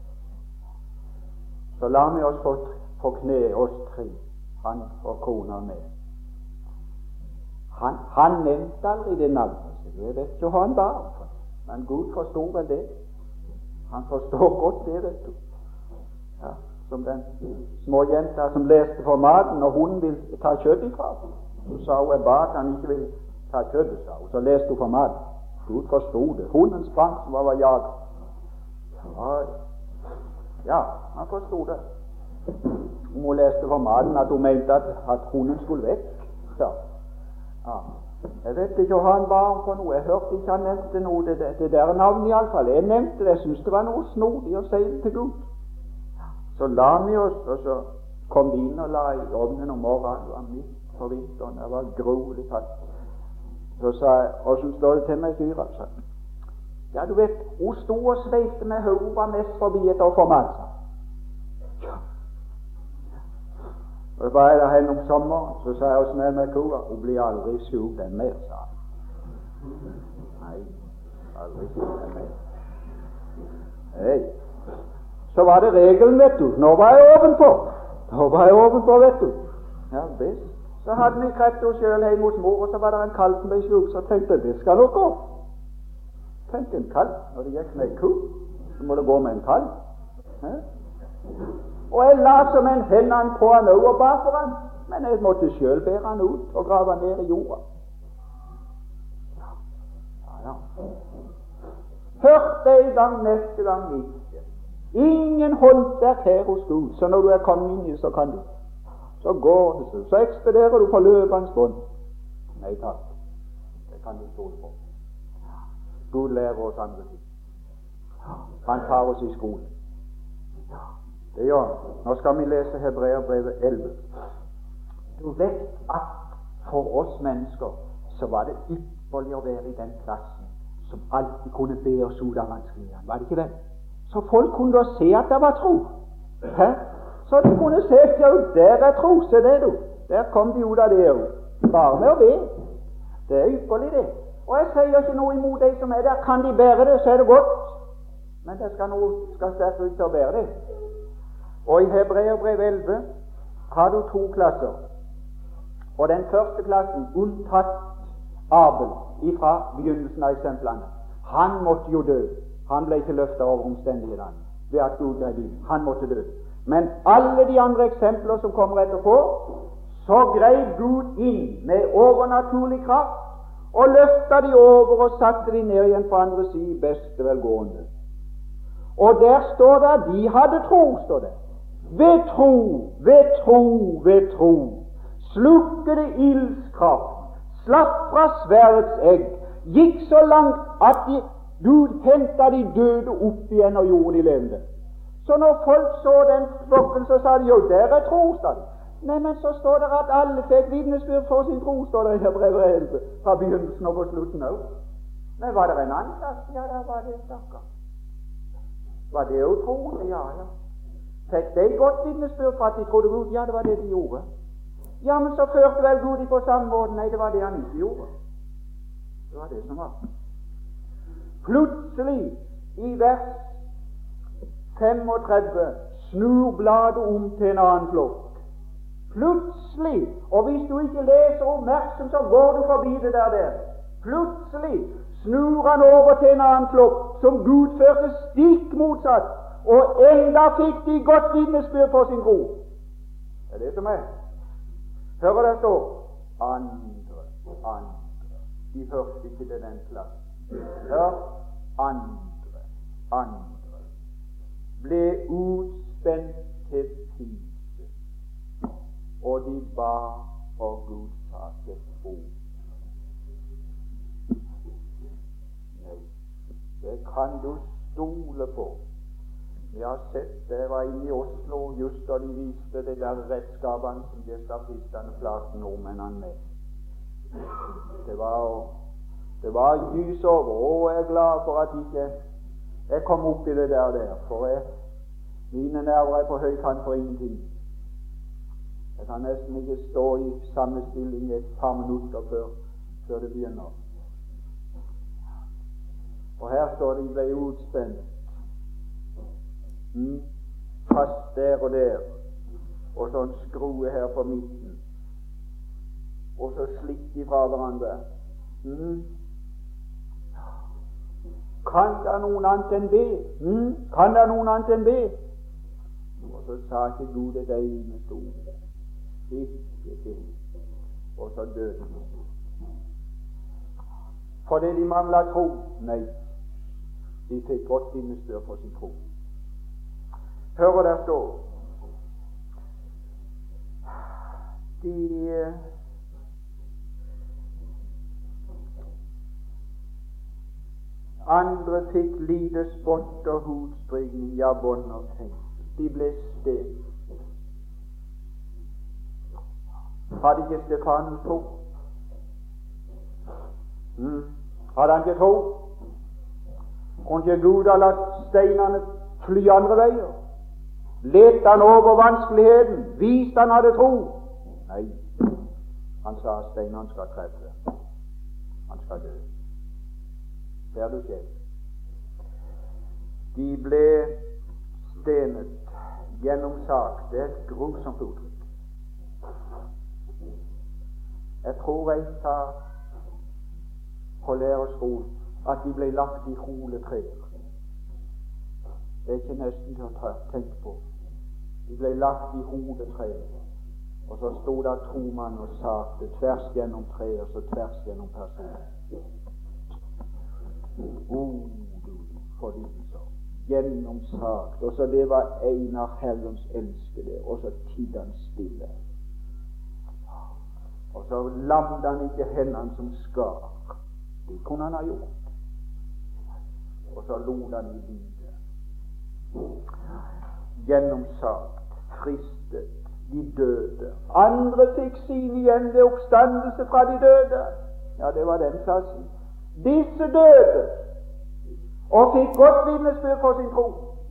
Så la vi oss på, på kne, oss tre, han og kona med. Han, han nevnte aldri det navnet. Jeg vet ikke hva han var for, men Gud forstår vel det. Han forstår godt det, vet du. Ja, som den små jenta som leste for maten, og hun vil ta kjøtt ifra. Så sa hun jeg ba at han ikke vil ta kjøttet, sa hun. Så leste hun for maten. Gud forstod det. Hunden sprang som var jaget. Ja, ja, han forstod det. Hun leste for maten at hun mente at, at hunden skulle vekk. Så, ja. Jeg vet ikke hva han var for noe. Jeg hørte ikke han nevnte noe. Det, det, det der navnet i alle fall. Jeg nevnte det. Jeg synes det var noe snodig å si det til Gud. Så la vi oss, og så kom de inn og la i ovnen om morgenen. Det var midt på vinteren. Det var grolig kaldt. Så sa jeg, hvordan står det til meg, fyra? Ja, du vet, hun sto og sveifte med hodet mest forbi et år for mat. Ja. Og det var jeg der henne om sommeren, så sa jeg, hvordan er det med kua? Hun blir aldri sjuk den mer, sa jeg. Nei, aldri sjuk den mer. Hei. Så var det regelen, vet du. Nå var jeg ovenpå. Nå var jeg ovenpå, vet du. Ja, visst. Så hadde vi kreft oss selv hjemme hos mor, og så var det en kalv som ble sluk, så tenkte jeg, det skal nok gå. Tenk en kalv, når det gikk med en ku, så må det gå med en kalv. Ja? Og jeg la som en hendene på han og ba for han, men jeg måtte selv bære han ut og grave han ned i jorda. Ja, ja. Hørte en gang, neste gang ikke. Ingen håndverk her hos Gud, så når du er kommet inn i, så kan du. Så går det så. Så ekspederer du på løpens bånd. Nei takk, det kan du stole på. Gud lærer oss andre ting. Han tar oss i skolen. Det gjør han. Nå skal vi lese Hebreerbrevet elleve. Du vet at for oss mennesker så var det ypperlig å være i den klassen som alltid kunne be oss ut av vanskelighetene. Var det ikke det? Så folk kunne da se at det var tro. Hæ? Så de kunne se, ja, der er tro, se det du. Der kom de ut av det jo. Bare med å be. Det er ypperlig det. Og jeg sier ikke noe imot de som er der. Kan de bære det, så er det godt. Men det skal noe, skal sterkt ut til å bære det. Og i Hebreerbrevet elleve har du to klasser. Og den første klassen, unntatt Abel, ifra begynnelsen av eksemplene. Han måtte jo dø. Han ble ikke løftet over omstendighetene ved at Gud grep inn. Han måtte dø. Men alle de andre eksempler som kommer etterpå, så grep Gud inn med overnaturlig kraft og løfta de over og satte de ned igjen på andre side i beste velgående. Og der står det at de hadde tro, står det. Ved tro, ved tro, ved tro slukkede ildskraft, slapp fra sverdets egg, gikk så langt at de, Gud hentet de døde opp igjen og gjorde de levende. Så når folk så den flokken, så sa de jo, der er tro, sa de. Nei, men så står det at alle fikk vitnesbyrd for sin tro, står det i Hebrevet elleve, fra begynnelsen og på slutten også. Men var det en annen plass? Ja, der var det stakkar. Var det jo troende? Ja, ja. Fikk de godt vitnesbyrd for at de trodde Gud? Ja, det var det de gjorde. Ja, men så førte vel Gud de på samme måte? Nei, det var det han ikke gjorde. Det var det som var. Plutselig, i vers femogtredve, snur bladet om til en annen flokk. Plutselig, og hvis du ikke leser oppmerksom, så går du forbi det der der. Plutselig snur han over til en annen flokk som Gud førte stikk motsatt, og enda fikk de godt vitnesbyrd på sin tro. Det er det som er. Hører det står andre, andre. De hørte ikke til den plassen. Hør, andre, andre ble utspent til tise, og de ba for Guds sak et ord. Nei, det kan du stole på. Jeg har sett det. Jeg var inne i Oslo just da de viste det der redskapene som de statistene klarte nordmennene med. Det var det var gys over, og jeg er glad for at ikke jeg kom opp i det der der, for jeg, mine nerver er på høykant for ingenting. Jeg kan nesten ikke stå i samme stilling et par minutter før, før det begynner. Og her står de ble utspent. Mm. Fast der og der, og så en skrue her på midten, og så slitt de fra hverandre. Mm. Kan det noen annet enn be? Mm. Kan det noen annet enn be? Og så sa ikke Gud et eneste ord. Ikke til. Og så døde de. Fordi de manglet tro? Nei, de fikk godt vitnesbyrd på sin tro. Hører der står de andre fikk lide spott og hudstrykning, ja, bånd og fengsel. De ble stenet. Hadde ikke Stefanus tro? Mm. Hadde han ikke tro? Kunne ikke Gud ha latt steinene fly andre veier? Lette han over vanskeligheten? Viste han hadde tro? Nei, han sa at steinene skal treffe. Han skal dø. Ser du ikke? De ble stenet gjennom sak. Det er et grusomt uttrykk. Jeg tror jeg sa på lærerskolen at de ble lagt i holetrær. Det er ikke nesten til å tenke på. De ble lagt i hovedtreet, og så stod det to mann og sakte tvers gjennom treet, og så tvers gjennom personen. O, du forlidelser, gjennomsagt, og så det var en av Herrens elskede, og så tidde han stille. Og så lamte han ikke hendene som skar. Det kunne han ha gjort. Og så lot han i livet. Gjennomsagt, fristet, de døde. Andre fikk sin igjen ved oppstandelse fra de døde. Ja, det var den plassen. Disse døde og fikk godt vitnesbyrd for sin tro.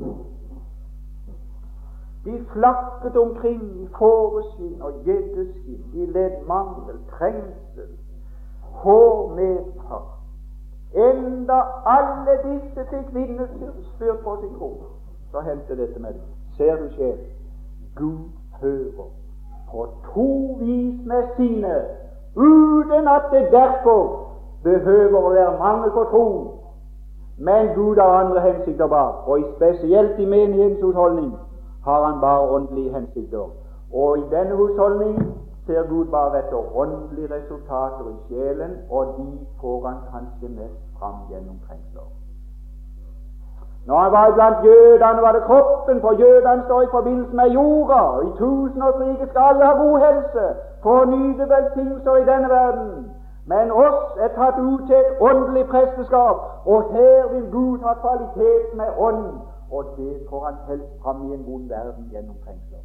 De flakket omkring i fåreskinn og gjeddeskinn. De led mangel, trengsel, hår medfart. Enda alle disse fikk vitnesbyrd på sin tro. Så hendte dette med dem. Ser du sjel? Gud hører på to vis med sine, uten at det derfor behøver å være mangel på tro. Men Gud har andre hensikter bak, og spesielt i menighetens utholdning. har han bare åndelige hensikter. Og i denne husholdning ser Gud bare etter åndelige resultater i sjelen, og de får han kanskje mest fram gjennom trengsler. Når han var blant jødene, var det kroppen, for jødene står i forbindelse med jorda. I tusenårsriket skal alle ha god helse for å nyte velsignelser i denne verden. Men oss er tatt ut til et åndelig presteskap, og her vil Gud ha kvalitet med ånd, og det får han helst fram i en vond verden gjennom trengsler.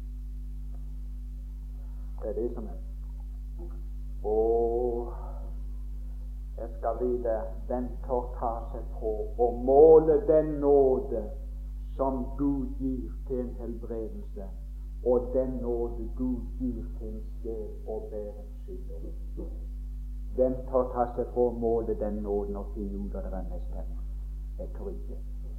Det er det som er. Og jeg skal vite, den tør ta seg på å måle den nåde som Gud gir til en helbredelse, og den nåde Gud gir til en sjel og bære sykdom. Den tør ta seg på å måle den nåden og finne ut av det mest her. Jeg tror ikke.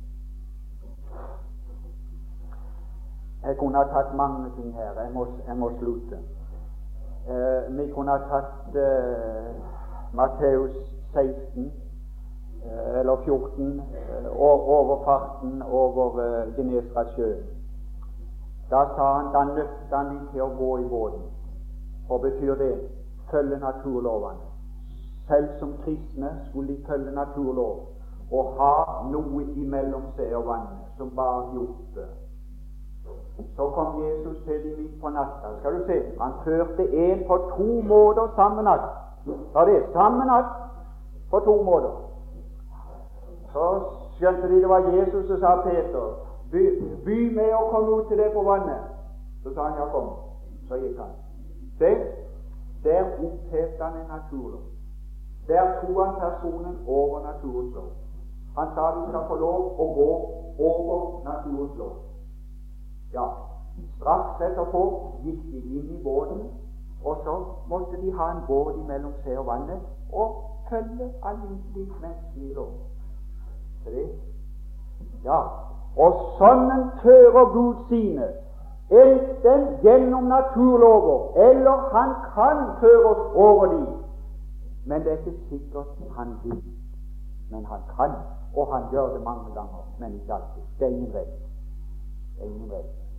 Jeg kunne ha tatt mange ting her. Jeg må, jeg må slutte. Eh, vi kunne ha tatt eh, Matteus seksten eh, eller fjorten eh, overfarten over eh, Genesaretsjøen. Da sa han, da nøkte han de til å gå i båten. Hva betyr det? Følge naturlovene. Selv som kristne skulle de følge naturlov og ha noe imellom seg og vannet, som bare gjorde det. Så kom Jesus til dem midt på natta. Skal du se, han førte en på to måter samme natt. Ja, det er samme natt på to måter. Så skjønte de det var Jesus, og sa Peter, by, by med å komme ut til det på vannet. Så sa han, ja, kom. Så gikk han. Se, der opphevde han en naturlov. Der tog han personen over naturens lov. Han sa du skal få lov å gå over naturens lov. Ja, straks etterpå gikk de inn i båten, og så måtte de ha en båt mellom seg og vannet, og følge alminnelig menneskelig lov. Det? Ja, og sånn fører Gud sine, enten gjennom naturlover, eller han kan føre oss over de. Men det er ikke sikkert han vil. Men han kan, og han gjør det mange ganger, men ikke alltid. Det er ingen vei. Det er ingen vei.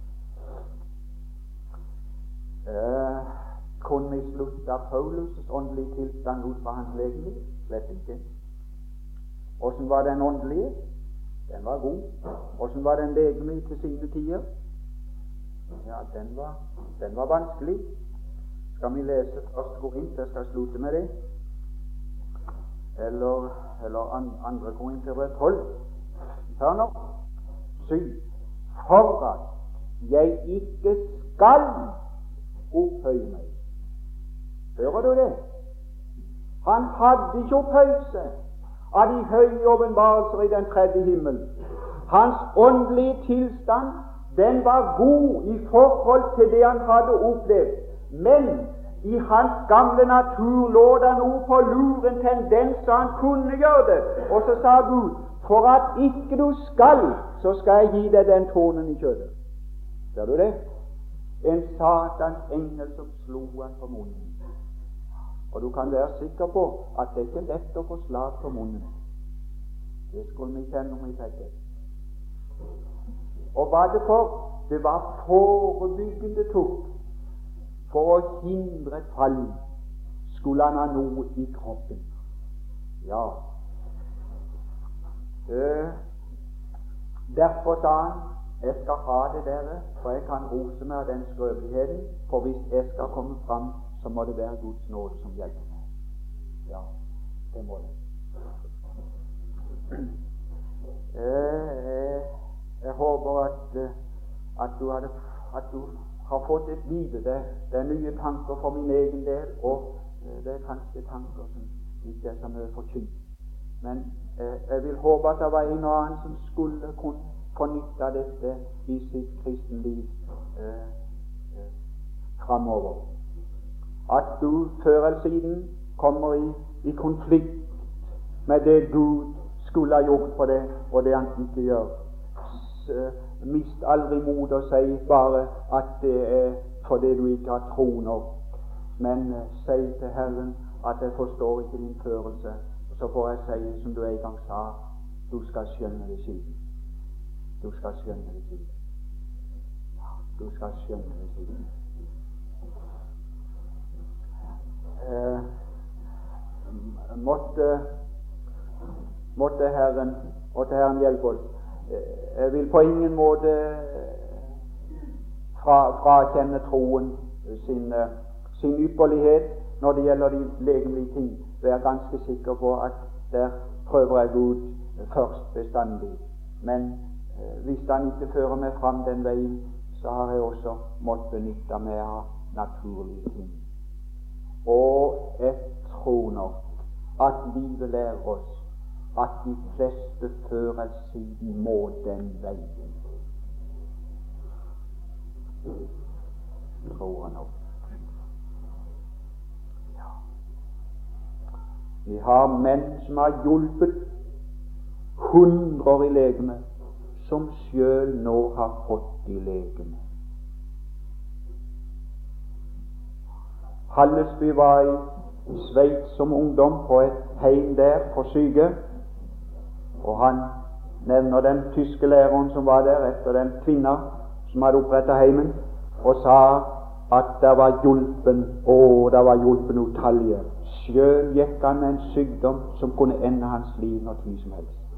Uh, kunne vi slutte av Paulus' åndelige tilstand ut fra hans legeme? Slett ikke. Hvordan var den åndelige? Den var god. Hvordan var den legeme til sine tider? Ja, den var, den var vanskelig. Skal vi lese første Korint? Jeg skal slutte med det. Eller, eller an, andre Korinterbrev tolv. Hør nå. Syv. For at jeg ikke skal opphøye meg. Hører du det? Han hadde ikke opphøyet seg av de høye åpenbarelser i den tredje himmel. Hans åndelige tilstand, den var god i forhold til det han hadde opplevd. Men i hans gamle natur lå det noe på luren tendens, så han kunne gjøre det. Og så sa Gud, for at ikke du skal, så skal jeg gi deg den tårnen i kjødet. Ser du det? En satans engel som slo han på munnen. Og du kan være sikker på at det ikke er lett å få slag på munnen. Det skulle vi kjenne om vi fikk det. Og hva det for? Det var forebyggende tukt. For å hindre et fall skulle han ha noe i kroppen. Ja. Eh, derfor sa han, jeg skal ha det dere, for jeg kan rose meg av den skrøpeligheten, for hvis jeg skal komme fram, så må det være Guds nåde som hjelper meg. Ja, det må det. Eh, jeg håper at, at du hadde at du har fått et liv. Det, det er nye tanker for min egen del, og det er kanskje tanker som ikke er så mye forkynt. Men eh, jeg vil håpe at det var en og annen som skulle kunne få nytte av dette i sitt kristenliv eh, eh, framover. At du før eller siden kommer i, i konflikt med det Gud skulle ha gjort for deg, og det han ikke gjør. S, eh, Mist aldri mot og si bare at det er fordi du ikke har tro nok. Men uh, si til Herren at jeg forstår ikke din førelse. Så får jeg si som du en gang sa, du skal skjønne det siden. Du skal skjønne det siden. Du skal skjønne det. Eh, måtte måtte Herren måtte Herren hjelpe oss. Eh, jeg vil på ingen måte fra, frakjenne troen sin, sin ypperlighet når det gjelder de legemlige ting. Jeg er ganske sikker på at der prøver jeg Gud først bestandig. Men eh, hvis han ikke fører meg fram den veien, så har jeg også måttet benytte meg av naturlige ting. Og jeg tror nok at livet lærer oss at de fleste før eller siden må den veien. Tror jeg nok. Ja. Vi har menn som har hjulpet hundrer i legeme, som sjøl nå har fått i legeme. Hallesby var i Sveits som ungdom på et heim der for syke, og han nevner den tyske læreren som var der etter den kvinna som hadde opprettet heimen, og sa at det var hjulpen, og det var hjulpen utallige. Sjøl gikk han med en sykdom som kunne ende hans liv når tid som helst.